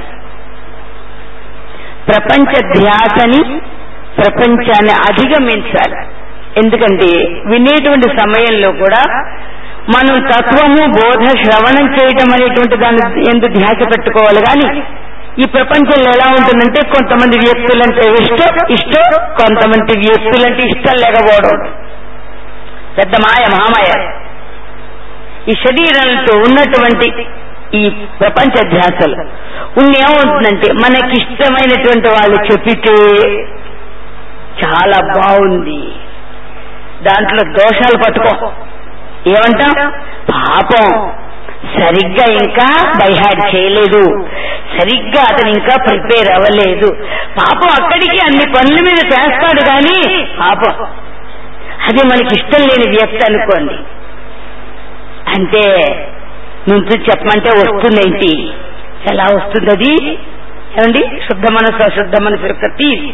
ప్రపంచ ధ్యాసని, ప్రపంచాన్ని అధిగమించాలి. ఎందుకంటే వినేటువంటి సమయంలో కూడా మనం తత్వము బోధ శ్రవణం చేయటం అనేటువంటి దాని ఎందుకు ధ్యాస పెట్టుకోవాలి. కానీ ఈ ప్రపంచంలో ఎలా ఉంటుందంటే కొంతమంది వ్యక్తులంటే ఇష్టం ఇష్టం కొంతమంది వ్యక్తులంటే ఇష్టం లేకపోవడం, పెద్ద మాయ మహామాయ. ఈ శరీరంతో ఉన్నటువంటి ఈ ప్రపంచ ధ్యాసలు ఉన్న ఏమవుతుందంటే మనకిష్టమైనటువంటి వాళ్ళు చెప్పితే చాలా బాగుంది, దాంట్లో దోషాలు పట్టుకో, ఏమంటాం? పాపం సరిగ్గా ఇంకా బైహాడ్ చేయలేదు, సరిగ్గా అతను ఇంకా ప్రిపేర్ అవ్వలేదు, పాపం అక్కడికి అన్ని పనుల మీద చేస్తాడు కానీ పాపం అది మనకి ఇష్టం లేని వ్యక్తి అనుకోండి, అంటే నుంచి చెప్పమంటే వస్తుందేంటి? ఎలా వస్తుంది అది? ఏమండి, శుద్ధ మనసు అశుద్ధ మనసు యొక్క తీరు.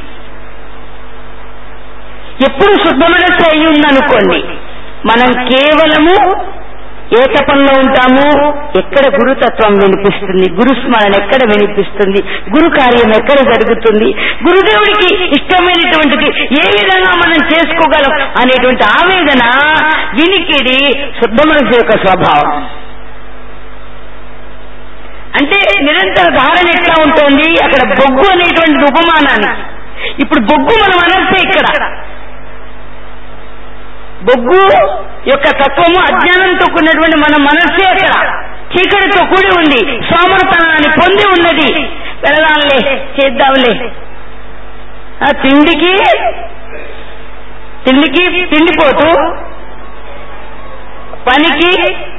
ఎప్పుడు శుద్ధ మనసు అయి ఉందనుకోండి, మనం కేవలము ఏ తపంలో ఉంటాము, ఎక్కడ గురుతత్వం వినిపిస్తుంది, గురుస్మరణ ఎక్కడ వినిపిస్తుంది, గురు కార్యం ఎక్కడ జరుగుతుంది, గురుదేవుడికి ఇష్టమైనటువంటిది ఏ విధంగా మనం చేసుకోగలం అనేటువంటి ఆవేదన వినికిడి శుద్ధ మనసు యొక్క స్వభావం. అంటే నిరంతర ధారణ ఎట్లా ఉంటుంది, అక్కడ బొగ్గు అనేటువంటి ఉపమానాన్ని, ఇప్పుడు బొగ్గు మన మనస్సే, ఇక్కడ బొగ్గు యొక్క తత్వము అజ్ఞానంతో కూడినటువంటి మన మనస్సే అక్కడ చీకటితో కూడి ఉంది, సోమరతనాన్ని పొంది ఉన్నది. వెళదాంలే, చేద్దాంలే, ఆ తిండికి తిండికి తిండిపోతూ, పనికి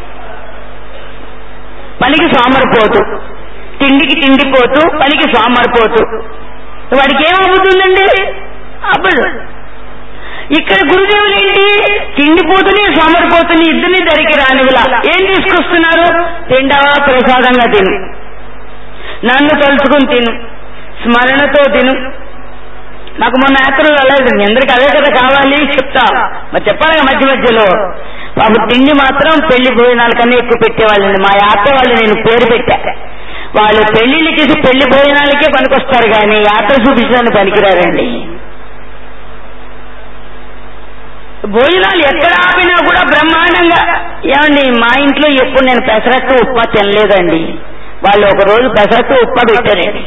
పనికి సోమరిపోతూ, తిండికి తిండిపోతూ పనికి సోమరిపోతూ, వాడికి ఏమవుతుందండి? అప్పుడు ఇక్కడ గురుదేవులు ఏంటి, తిండిపోతుని సోమరిపోతుని ఇద్దరిని దరికి రానివిలా ఏం తీసుకొస్తున్నారు? తిండావా, ప్రసాదంగా తిను, నన్ను తలుచుకుని తిను, స్మరణతో తిను. నాకు మొన్న యాత్రలు వెళ్ళలేదు, మీ అందరికి అదే కదా కావాలి చెప్తా, మరి చెప్పాలి మధ్య మధ్యలో. బాబు తిండి మాత్రం పెళ్లి భోజనాల కన్నా ఎక్కువ పెట్టేవాళ్ళండి. మా యాత్ర వాళ్ళు నేను పేరు పెట్టా, వాళ్ళు పెళ్లిళ్ళు చేసి పెళ్లి భోజనాలకే పనికొస్తారు కానీ యాత్ర చూపించడానికి పనికిరారండి. భోజనాలు ఎక్కడ ఆపినా కూడా బ్రహ్మాండంగా. ఏమండి, మా ఇంట్లో ఎప్పుడు నేను పెసరట్టు ఉప్మా తినలేదండి, వాళ్ళు ఒక రోజు పెసరట్టు ఉప్మా పెట్టారండి.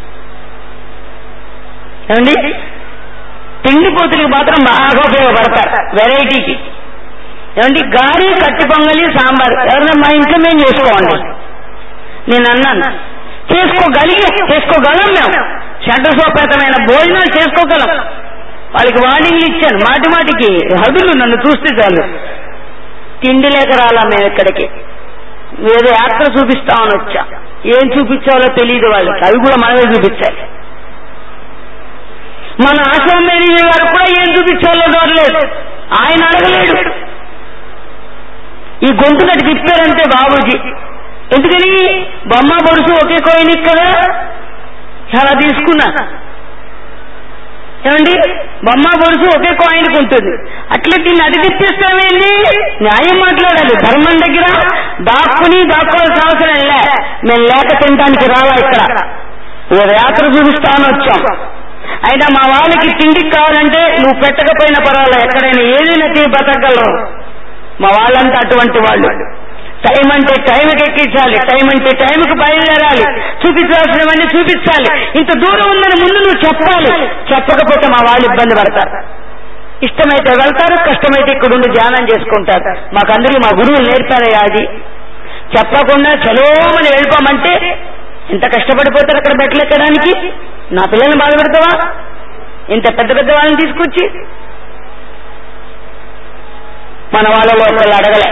ఏమండి, తిండిపోతులకి మాత్రం బాగా ఉపయోగపడతారు వెరైటీకి. ఏమండి, గారి కట్టి పొంగలి సాంబార్ ఎవరన్నా మా ఇంట్లో మేము చేసుకోండి, నేను అన్నాను చేసుకోగలిగే చేసుకోగలం, మేము షడ్రసోపేతమైన భోజనాలు చేసుకోగలం. వాళ్ళకి వార్నింగ్లు ఇచ్చాను మాటి మాటికి, హదులు నన్ను చూస్తే చాలు. తిండి లేక రాలా మేము ఇక్కడికి, ఏదో యాత్ర చూపిస్తామని వచ్చా. ఏం చూపించాలో తెలియదు వాళ్ళకి, అవి కూడా మనమే చూపించాలి. మన ఆశ్రమం మేనేజర్ గారు కూడా ఏం చూపించాలో దొరలేదు, ఆయన అడగలేడు. ఈ గొంతు కట్టి తిప్పారంటే బాబూజీ. ఎందుకని? బొమ్మ బొరుసు ఒకే కోయిన్ కదా, చాలా తీసుకున్నా. ఏమండి, బొమ్మ బొరుసు ఒకే కాయిన్కి ఉంటుంది, అట్లా దీన్ని అది తిప్పేస్తామేంటి? న్యాయం మాట్లాడాలి. ధర్మం దగ్గర దాక్కుని దాక్కోవాల్సిన అవసరం లే. మేము లేక తినడానికి రావా ఇక్కడ, యాత్ర చూపిస్తామని వచ్చాం. అయినా మా వాళ్ళకి తిండికి కావాలంటే నువ్వు పెట్టకపోయినా పర్వాలేదు, ఎక్కడైనా ఏదైనా తిని బతకగలవు. మా వాళ్ళంతా అటువంటి వాళ్ళు. టైం అంటే టైంకి ఎక్కించాలి, టైం అంటే టైంకి బయలుదేరాలి, చూపించాల్సినవన్నీ చూపించాలి. ఇంత దూరం ఉందని ముందు నువ్వు చెప్పాలి. చెప్పకపోతే మా వాళ్ళు ఇబ్బంది పడతారు. ఇష్టమైతే వెళ్తారు, కష్టమైతే ఇక్కడుండి ధ్యానం చేసుకుంటారు. మాకందరికీ మా గురువులు నేర్పారయ్యా అది. చెప్పకుండా చలోమని వెళ్ళిపోమంటే ఎంత కష్టపడిపోతారు అక్కడ మెట్లు ఎక్కడానికి. నా పిల్లల్ని బాధ పెడతావా ఇంత పెద్ద పెద్ద వాళ్ళని తీసుకొచ్చి? మన వాళ్ళలో ఒకళ్ళు అడగలే.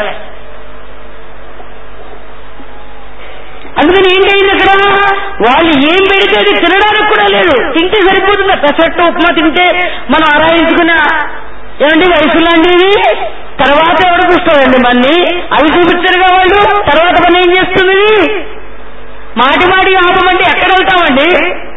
అందుకని ఏంటైంది అక్కడ? వాళ్ళు ఏం పెడితే అది తినడానికి కూడా లేదు. తింటే సరిపోతుందా? పెసట్టు ఉప్మా తింటే మనం ఆరాయించుకున్న ఏమండి వయసు లాంటివి తర్వాత ఎవరు చూస్తారండి మన్ని? అవి చూపించారుగా వాళ్ళు. తర్వాత పని ఏం చేస్తుంది? మాటి మాటి ఆపమంటే ఎక్కడ వెళ్తామండి?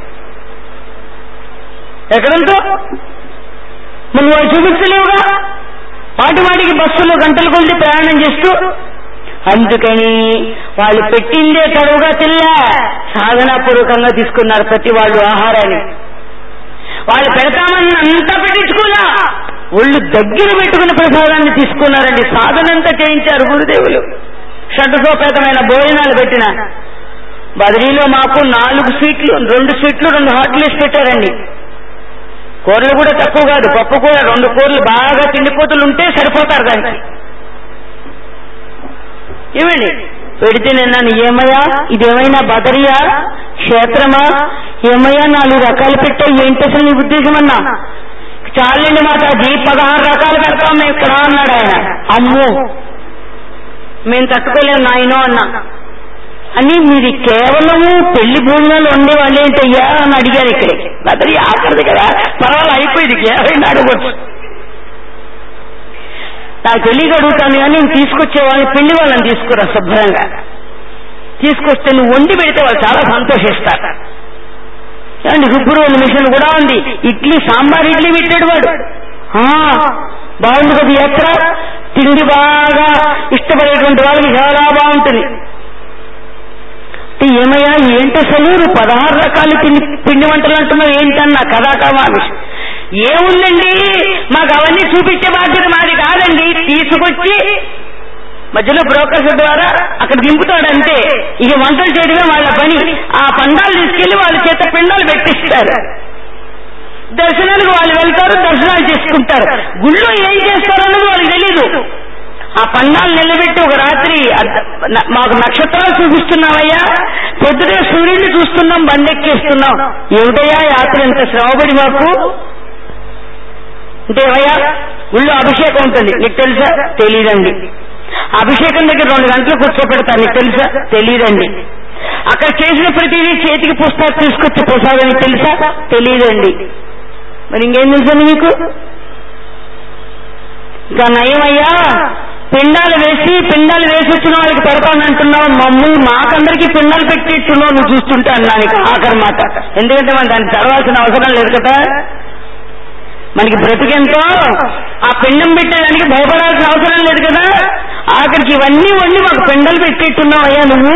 ఎక్కడంతో మనం వాళ్ళు చూపించలేవుగా. మాటి మాటికి బస్సులో గంటలు కొలిది ప్రయాణం చేస్తూ. అందుకని వాళ్ళు పెట్టిందే తరువుగా తిల్లా సాధనాపూర్వకంగా తీసుకున్నారు ప్రతి వాళ్ళు ఆహారాన్ని. వాళ్ళు పెడతామని అంతా పెట్టించుకున్నా ఒళ్ళు దగ్గర పెట్టుకున్న ప్రసాదాన్ని తీసుకున్నారండి. సాధనంతా చేయించారు గురుదేవులు. షడ్సోపేతమైన భోజనాలు పెట్టిన బదిలీలో మాకు నాలుగు స్వీట్లు, రెండు స్వీట్లు, రెండు హాట్లు వేసి పెట్టారండి. కూరలు కూడా తక్కువ కాదు, పప్పు కూర, రెండు కూరలు బాగా తిండిపోతులు ఉంటే సరిపోతారు దానికి. ఏమండి పెడితే నిన్నాను, ఏమయ్యా ఇదేమైనా బదరియా క్షేత్రమా? ఏమయ్యా నాలుగు రకాలు పెట్టావు, ఏంటి అసలు నీ ఉద్దేశం అన్నా? చాలండి మాతాజీ పదహారు రకాలు పెడతాం మేము ఇక్కడ అన్నాడు ఆయన. అమ్మో మేము తట్టుకోలేము నాయనో అన్నా. అని మీరు కేవలము పెళ్లి భోజనాలు వండే వాళ్ళు ఏంటయ్యా అని అడిగారు. ఇక్కడికి బదరి ఆఖరిది కదా, పర్వాలేదు అయిపోయింది, ఏమైనా అడగవచ్చు. నాకు తెలియక అడుగుతాను కానీ నేను తీసుకొచ్చే వాళ్ళని పిండి వాళ్ళని తీసుకురా శుభ్రంగా. తీసుకొస్తే నువ్వు వండి పెడితే వాళ్ళు చాలా సంతోషిస్తారు. ఏమండి రుబ్బు రోలు మిషన్ కూడా ఉంది. ఇడ్లీ సాంబార్ ఇడ్లీ పెట్టాడు వాడు. బాగుంది కదా ఎక్కడ తిండి బాగా ఇష్టపడేటువంటి వాళ్ళకి చాలా బాగుంటుంది. ఏమయ్యా ఏంటి అసలు నువ్వు పదహారు రకాలు పిండి పిండి వంటలు అంటున్నావు ఏంటన్నా? కదా కావా ఏముందండి, మాకు అవన్నీ చూపించే బాధ్యత మాది కాదండి. తీసుకొచ్చి మధ్యలో బ్రోకర్స్ ద్వారా అక్కడ దింపుతాడంటే ఇక వంటలు చేయడమే వాళ్ళ పని. ఆ పండాలు తీసుకెళ్లి వాళ్ళ చేత పిండాలు పెట్టిస్తారు. దర్శనానికి వాళ్ళు వెళ్తారు, దర్శనాలు చేసుకుంటారు. గుళ్ళో ఏం చేస్తారన్నది వాళ్ళకి తెలీదు. ఆ పండాలు నిలబెట్టి ఒక రాత్రి మాకు నక్షత్రాలు చూపిస్తున్నామయ్యా, పొద్దునే సూర్యుడిని చూస్తున్నాం, బండెక్కేస్తున్నాం. ఏమిటయ్యా యాత్ర ఎంత శ్రమపడి మాకు అంటే? ఏమయ్యా గుళ్ళో అభిషేకం ఉంటుంది, నీకు తెలుసా? తెలీదండి. అభిషేకం దగ్గర రెండు గంటలు కూర్చోపెడతారు, నీకు తెలుసా? తెలీదండి. అక్కడ చేసిన ప్రతిదీ చేతికి పుస్తకం తీసుకొచ్చి ప్రసాదం, నీకు తెలుసా? తెలీదండి. మరి ఇంకేం తెలుసండి మీకు? ఇంకా నయమయ్యా పిండాలు వేసి పిండాలు వేసి వచ్చిన వాళ్ళకి పెడతానంటున్నావు, మమ్మల్ని మాకందరికీ పిండాలు పెట్టిస్తున్నావు నువ్వు చూస్తుంటే అన్నానికి ఆఖరి మాట. ఎందుకంటే మనం దాన్ని చదవాల్సిన అవసరం లేదు కదా, మనకి బ్రతికెంతో ఆ పిండం పెట్టేదానికి భయపడాల్సిన అవసరం లేదు కదా. ఆఖరికి ఇవన్నీ వండి మాకు పిండలు పెట్టేట్టున్నావు అయ్యా నువ్వు.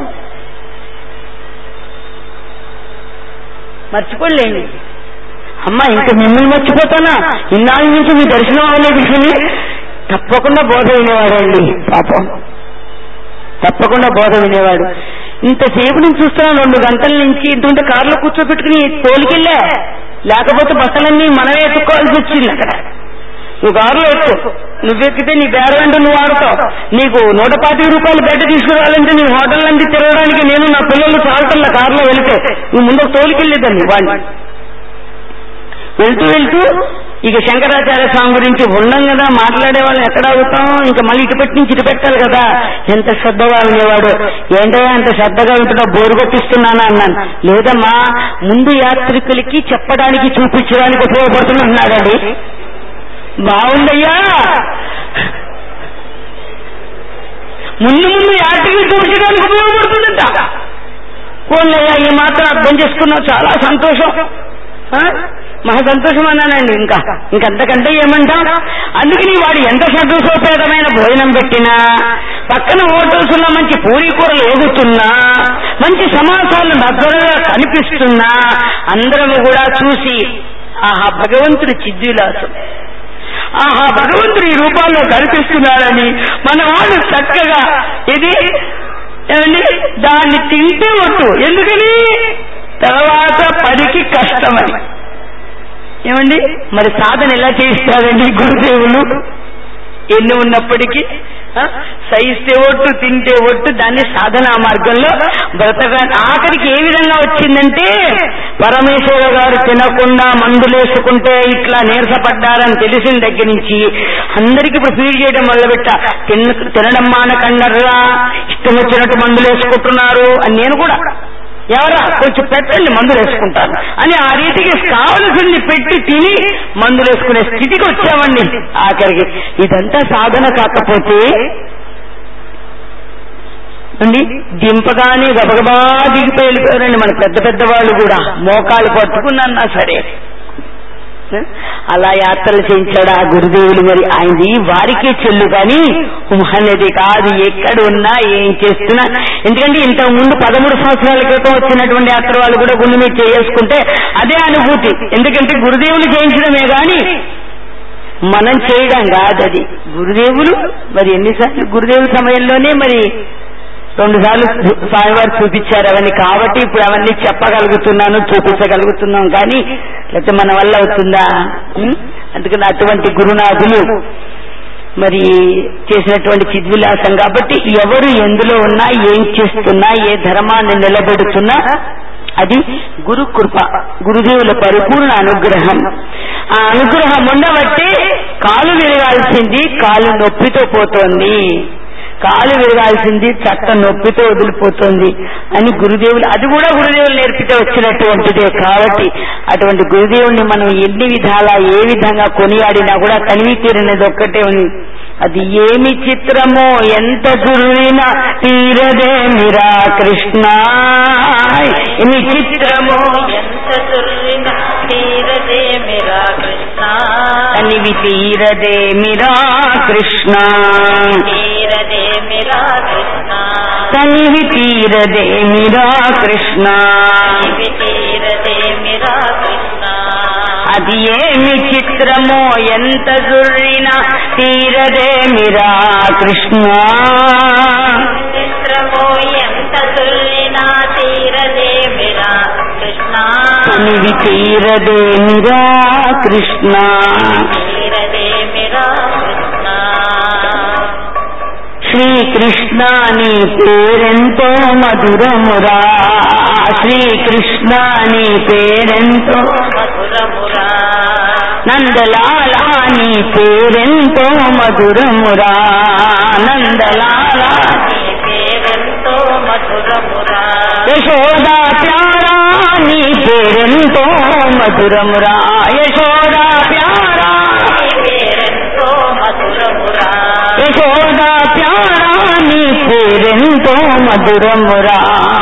మర్చిపోలేండి అమ్మా, ఇంక మిమ్మల్ని మర్చిపోతానా? ఇన్నాళ్ళ నుంచి మీ దర్శనం అవ్వలేదు. తప్పకుండా బోధ వినేవాడండి పాపం, తప్పకుండా బోధ వినేవాడు. ఇంతసేపు నుంచి చూస్తున్నాను, రెండు గంటల నుంచి ఇంటుంటే కారులో కూర్చోబెట్టుకుని తోలికెళ్ళా, లేకపోతే బట్టలన్నీ మనమే ఎత్తుకోవాల్సి వచ్చింది. అక్కడ నువ్వు కారులో ఎక్కువ, నువ్వెక్కితే నీ బేరంటూ నువ్వు ఆడుతావు. నీకు నూట పాతిక రూపాయలు బయట తీసుకురావాలంటే నీ హోటల్ నుంచి తిరగడానికి నేను నా పిల్లలు చాలుతున్నా కారులో వెళ్తే నువ్వు ముందు తోలికెళ్ళేదాన్ని వాడిని. వెళ్తూ వెళ్తూ ఇక శంకరాచార్య స్వామి గురించి ఉండం కదా, మాట్లాడే వాళ్ళని ఎక్కడ అవుతాం, ఇంకా మళ్ళీ ఇటుపెట్టి నుంచి ఇటు పెట్టాలి కదా. ఎంత శ్రద్ధగా ఉండేవాడు. ఏంటయ్యా అంత శ్రద్ధగా ఉంటుందో బోరు కొట్టిస్తున్నానా అన్నాను. లేదమ్మా, ముందు యాత్రికులకి చెప్పడానికి చూపించడానికి ఉపయోగపడుతున్నాడండి. బాగుందయ్యా, ముందు ముందు యాత్రికులు చూపించడానికి ఉపయోగపడుతుందంట. పోన్లయ్యా ఈ మాత్రం అర్థం చేసుకున్నావు, చాలా సంతోషం, మహా సంతోషం అన్నానండి. ఇంకా ఇంకంతకంటే ఏమంటాం? అందుకని వాడు ఎంత సంతోషోపేతమైన భోజనం పెట్టినా, పక్కన హోటల్స్ ఉన్న మంచి పూరీ కూరలు ఏగుతున్నా, మంచి సమాసాలు దగ్గరగా కనిపిస్తున్నా, అందరము కూడా చూసి ఆహా భగవంతుడి చిద్విలాసం, ఆహా భగవంతుడు ఈ రూపాల్లో కనిపిస్తున్నాడని మన వాళ్ళు చక్కగా ఇది ఏమండి దాన్ని తింటే వద్దు, ఎందుకని తర్వాత పనికి కష్టమని. ఏమండి మరి సాధన ఎలా చేయిస్తారండి గురుదేవులు? ఎన్ని ఉన్నప్పటికీ సహిస్తే ఒట్టు తింటే ఒట్టు, దాన్ని సాధనా మార్గంలో బ్రతక. ఆఖరికి ఏ విధంగా వచ్చిందంటే పరమేశ్వర గారు తినకుండా మందులేసుకుంటే ఇట్లా నీరసపడ్డారని తెలిసిన దగ్గర నుంచి అందరికీ ఇప్పుడు ఫీడ్ చేయడం మొదలుపెట్ట. తిన తినడం మానకండర్రా, ఇష్టం వచ్చినట్టు మందులు వేసుకుంటున్నారు అని. నేను కూడా ఎవరా కొంచెం పెట్టండి మందులు వేసుకుంటారు అని ఆ రీతికి కావలసింది పెట్టి తిని మందులు వేసుకునే స్థితికి వచ్చామండి ఆఖరికి. ఇదంతా సాధన కాకపోతే అండి దింపగానే గబగబా దిగిపోయి వెళ్ళిపోయారండి మన పెద్ద పెద్ద వాళ్ళు కూడా, మోకాలు పట్టుకున్నా సరే. అలా యాత్రలు చేయించాడు ఆ గురుదేవులు. మరి ఆయనది వారికే చెల్లు కానీ అనేది కాదు, ఎక్కడ ఉన్నా ఏం చేస్తున్నా. ఎందుకంటే ఇంతకు ముందు పదమూడు సంవత్సరాల క్రితం వచ్చినటువంటి యాత్ర వాళ్ళు కూడా గుండె మీద చేసుకుంటే అదే అనుభూతి. ఎందుకంటే గురుదేవులు చేయించడమే గాని మనం చేయడం కాదు అది. గురుదేవులు మరి ఎన్నిసార్లు గురుదేవుల సమయంలోనే మరి రెండు సార్లు స్వామివారు చూపించారు అవన్నీ, కాబట్టి ఇప్పుడు అవన్నీ చెప్పగలుగుతున్నాను, చూపించగలుగుతున్నాం. కానీ లేకపోతే మన వల్ల అవుతుందా? అందుకని అటువంటి గురునాథులు మరి చేసినటువంటి చిద్విలాసం. కాబట్టి ఎవరు ఎందులో ఉన్నా, ఏం చేస్తున్నా, ఏ ధర్మాన్ని నిలబెడుతున్నా అది గురు కృప, గురుదేవుల పరిపూర్ణ అనుగ్రహం. ఆ అనుగ్రహం ఉండబట్టి కాలు విరగాల్సింది కాలు నొప్పితో పోతోంది, కాలు విరగాల్సింది చట్ట నొప్పితో వదిలిపోతుంది అని గురుదేవులు, అది కూడా గురుదేవులు నేర్పితే వచ్చినటువంటిదే. కాబట్టి అటువంటి గురుదేవుని మనం ఎన్ని విధాలా ఏ విధంగా కొనియాడినా కూడా తనివి తీరినది ఒక్కటే ఉంది. అది ఏమి చిత్రమో ఎంత దుర్వినా తీరదేమిరా కృష్ణ, ఏమి చిత్రమో ఎంత దుర్వినా తీరదేమిరా కృష్ణ, తనివి తీరదేమిరా కృష్ణ, తీరదేమిరా కృష్ణ, తనివి తీరదేమిరా కృష్ణ, తీరదేమిరా కృష్ణ. అది ఏమి చిత్రమో ఎంత జుర్రినా తీరదేమిరా కృష్ణ, చిత్రమో ఎంత జుర్రినా తీరదేమిరా కృష్ణ, తనివి తీరదేమిరా కృష్ణ, తీరదేమిరా కృష్ణ. శ్రీకృష్ణ నీ పేరెంతో మధురమురా, శ్రీకృష్ణ నీ పేరెంతో మధురమురా, నందలాల నీ పేరెంతో మధురమురా, నందలాల నీ పేరెంతో మధురమురా, యశోదా ప్యారా నీ పేరెంతో మధురమురా, యశోదా ప్యారా నీ పేరెంతో మధురమురా, యశోదా ప్యారా నీ పేరెంతో మధురమురా,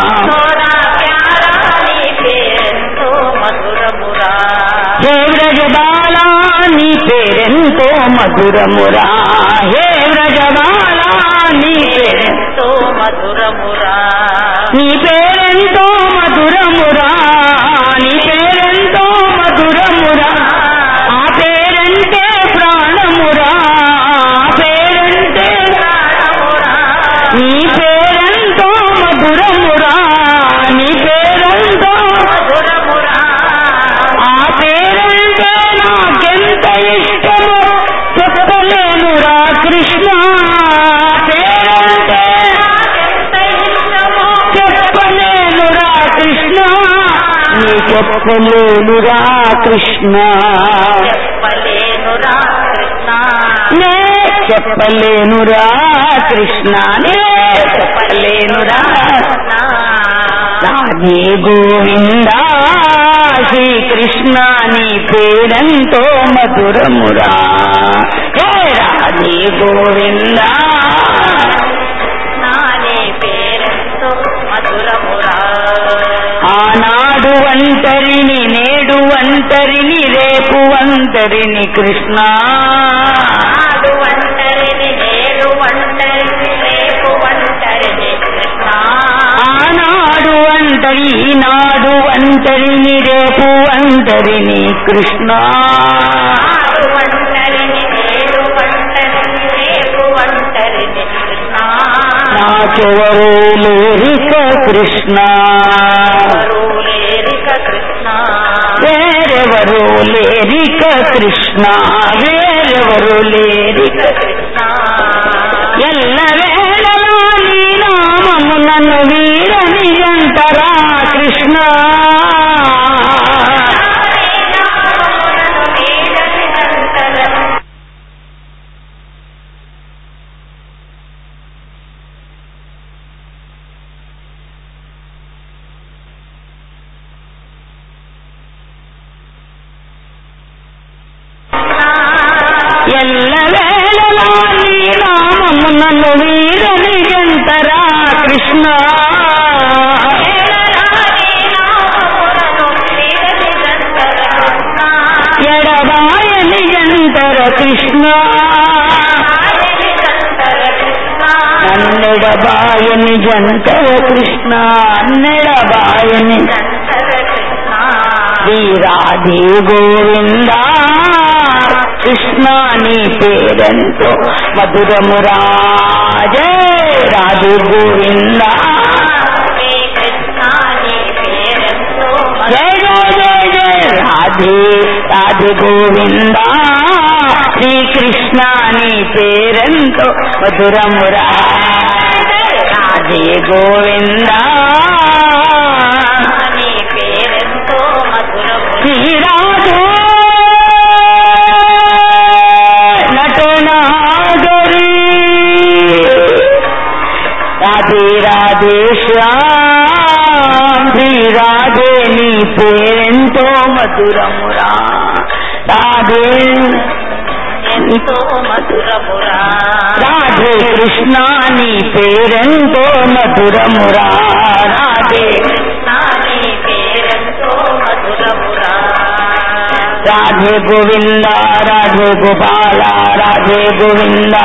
హే వ్రజబాలా నీ పేరెంతో మధురమురా, హే వ్రజబాలా నీ పేరెంతో మధురమురా, నీ పేరెంతో మధురమురా, నీ పేరెంతో మధురమురా, ఆ పేరంటే ప్రాణమురా, ఆ పేరంటే ప్రాణమురా, నీ పేరెంతో మధురమురా, నీ పేరెంతో మధురమురా, ఆ పేరంటే నాకెంత ఇష్టమో చెప్పలేనురా కృష్ణ, పేరంటే నాకెంత ఇష్టమో చెప్పలేనురా కృష్ణ, నీ చెప్పలేనురా కృష్ణ, చెప్పలేనురా కృష్ణ, నే చెప్పలేనురా కృష్ణ, నే చెప్పలేనురా కృష్ణ. రాధే గోవిందా శ్రీకృష్ణ నీ పేరంతో మధురమురా, హే రాధే గోవిందా నీ పేరంతో మధురమురా. ఆనాడు ఒంటరిని నేడు ఒంటరిని రేపు ఒంటరిని కృష్ణ, ఆనాడు ఒంటరిని నేడు ఒంటరిని రేపు ఒంటరిని కృష్ణ, ఆనాడు ఒంటరి ఈనాడు ఒంటరిని రేపు ఒంటరిని కృష్ణ, ఒంటరిని నాకెవరూ లేరిక కృష్ణ, వేరెవరు లేరిక కృష్ణ, వేరెవరు లేరిక కృష్ణ. ఎల్ల వేళలా నీ నామములను వీరని అంటరా కృష్ణ. ఎల్ల వేళలా నీ నామములను వీరని జంతరా కృష్ణ. ఎడబాయని జంతర కృష్ణ, నన్నెడబాయని జంతర కృష్ణ, అన్నెడబాయని శ్రీరాధే గోవిందా కృష్ణ నీ పేరంతో మధురమురా. జయ రాధే గోవిందా, జయ జయ జయ జయ రాధే రాధే గోవిందా శ్రీకృష్ణ నీ పేరంతో మధురమురా. రాధే గోవిందా నీ పేరంతో మధురమురా. శ్రీరాధే రాధే రాధే శ్యామ్ శ్రీ రాధే నీ పేరెంతో మధురమురా. రాధే ఎంతో మధురమురా. రాధే కృష్ణ నీ పేరెంతో మధురమురా. రాధే కృష్ణ నీ పేరెంతో మధురమురా. రాధే గోవింద రాధే గోపాల రాధే గోవింద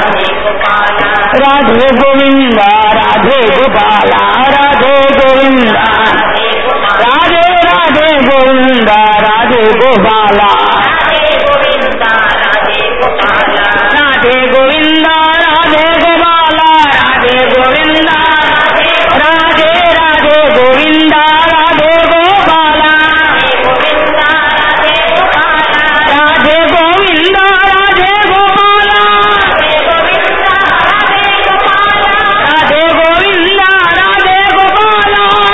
రాధే గోవింద రాధే గోపాల రాధే గోవింద రాధే రాధే గోవింద రాధే గోపాల రాధే గోవింద రాధే గోపాల రాధే గోవింద రాధే గోపాల రాధే గోవింద రాధే రాధే గోవింద రాధే గోపాల రాధే గోవింద రాధే గోపాల రాధే గోవింద రాధే గోపాల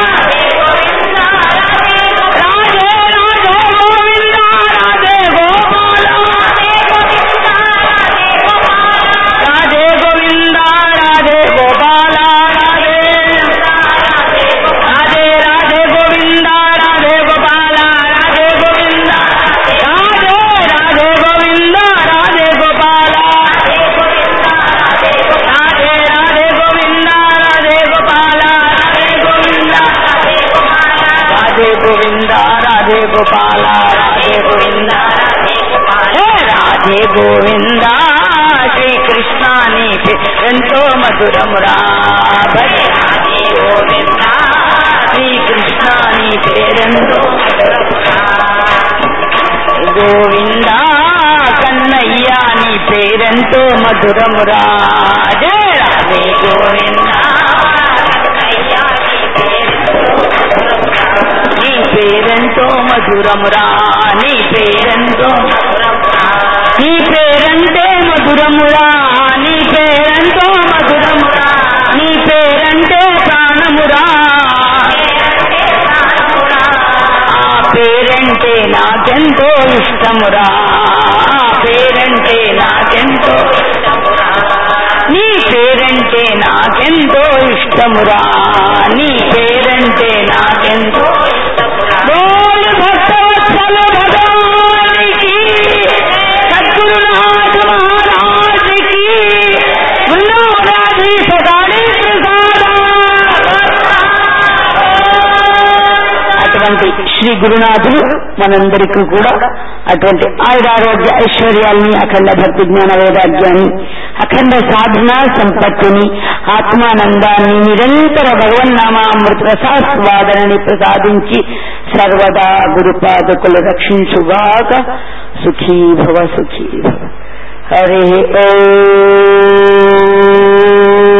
రాధే రాధే గోవింద రాధే గోపాల రాధే గోవింద రాధే గోపాల రాధే రాధే రాధే గోవింద రాధే గోపాల రాధే గోవింద రాధే రాధే గోవింద రాధే గోపాల రాధే రాధే గోవింద రాధే గోపాల రాధే గోవింద రాధే గోవింద రాధే గోపాల రాధే గోవింద రాధే గోవింద శ్రీకృష్ణ నీ ఎంతో మధురమురా. రాధే గోవింద శ్రీకృష్ణ నీ పేరెంతో గోవింద కన్నయ్య నీ పేరెంతో మధురమురా. జయ రాధే గోవింద నీ పేరెంతో మధురమురా. నీ పేరెంతో నీ పేరంటే మధురమురా. నీ పేరెంతో మధురమురా. నీ పేరంటే ప్రాణమురా. ఆ పేరంటే నాకెంతో ఇష్టమురా. ఆ పేరంటే నాకెంతో నీ పేరంటే నాకెంతో ఇష్టమురా. నీ పేరంటే నాకెంతో బోల్ భక్తవత్సల భగవానికి సద్గురునాథ మహారాజుకి బృందావనాధీశ గాడి ప్రసాద. అటువంటి శ్రీ గురునాథుడు మనందరికీ కూడా అటువంటి ఆయురారోగ్య ఐశ్వర్యాల్ని, అఖండ భక్తి జ్ఞాన వైరాగ్యాన్ని, అఖండ సాధనా సంపత్తిని, ఆత్మానందాన్ని, నిరంతర భగవన్నామామృత రసాస్వాదనని ప్రసాదించి సర్వదా గురుపాదకులు రక్షించుగాక. సుఖీ భవ సుఖీ భవ. హరి ఓం.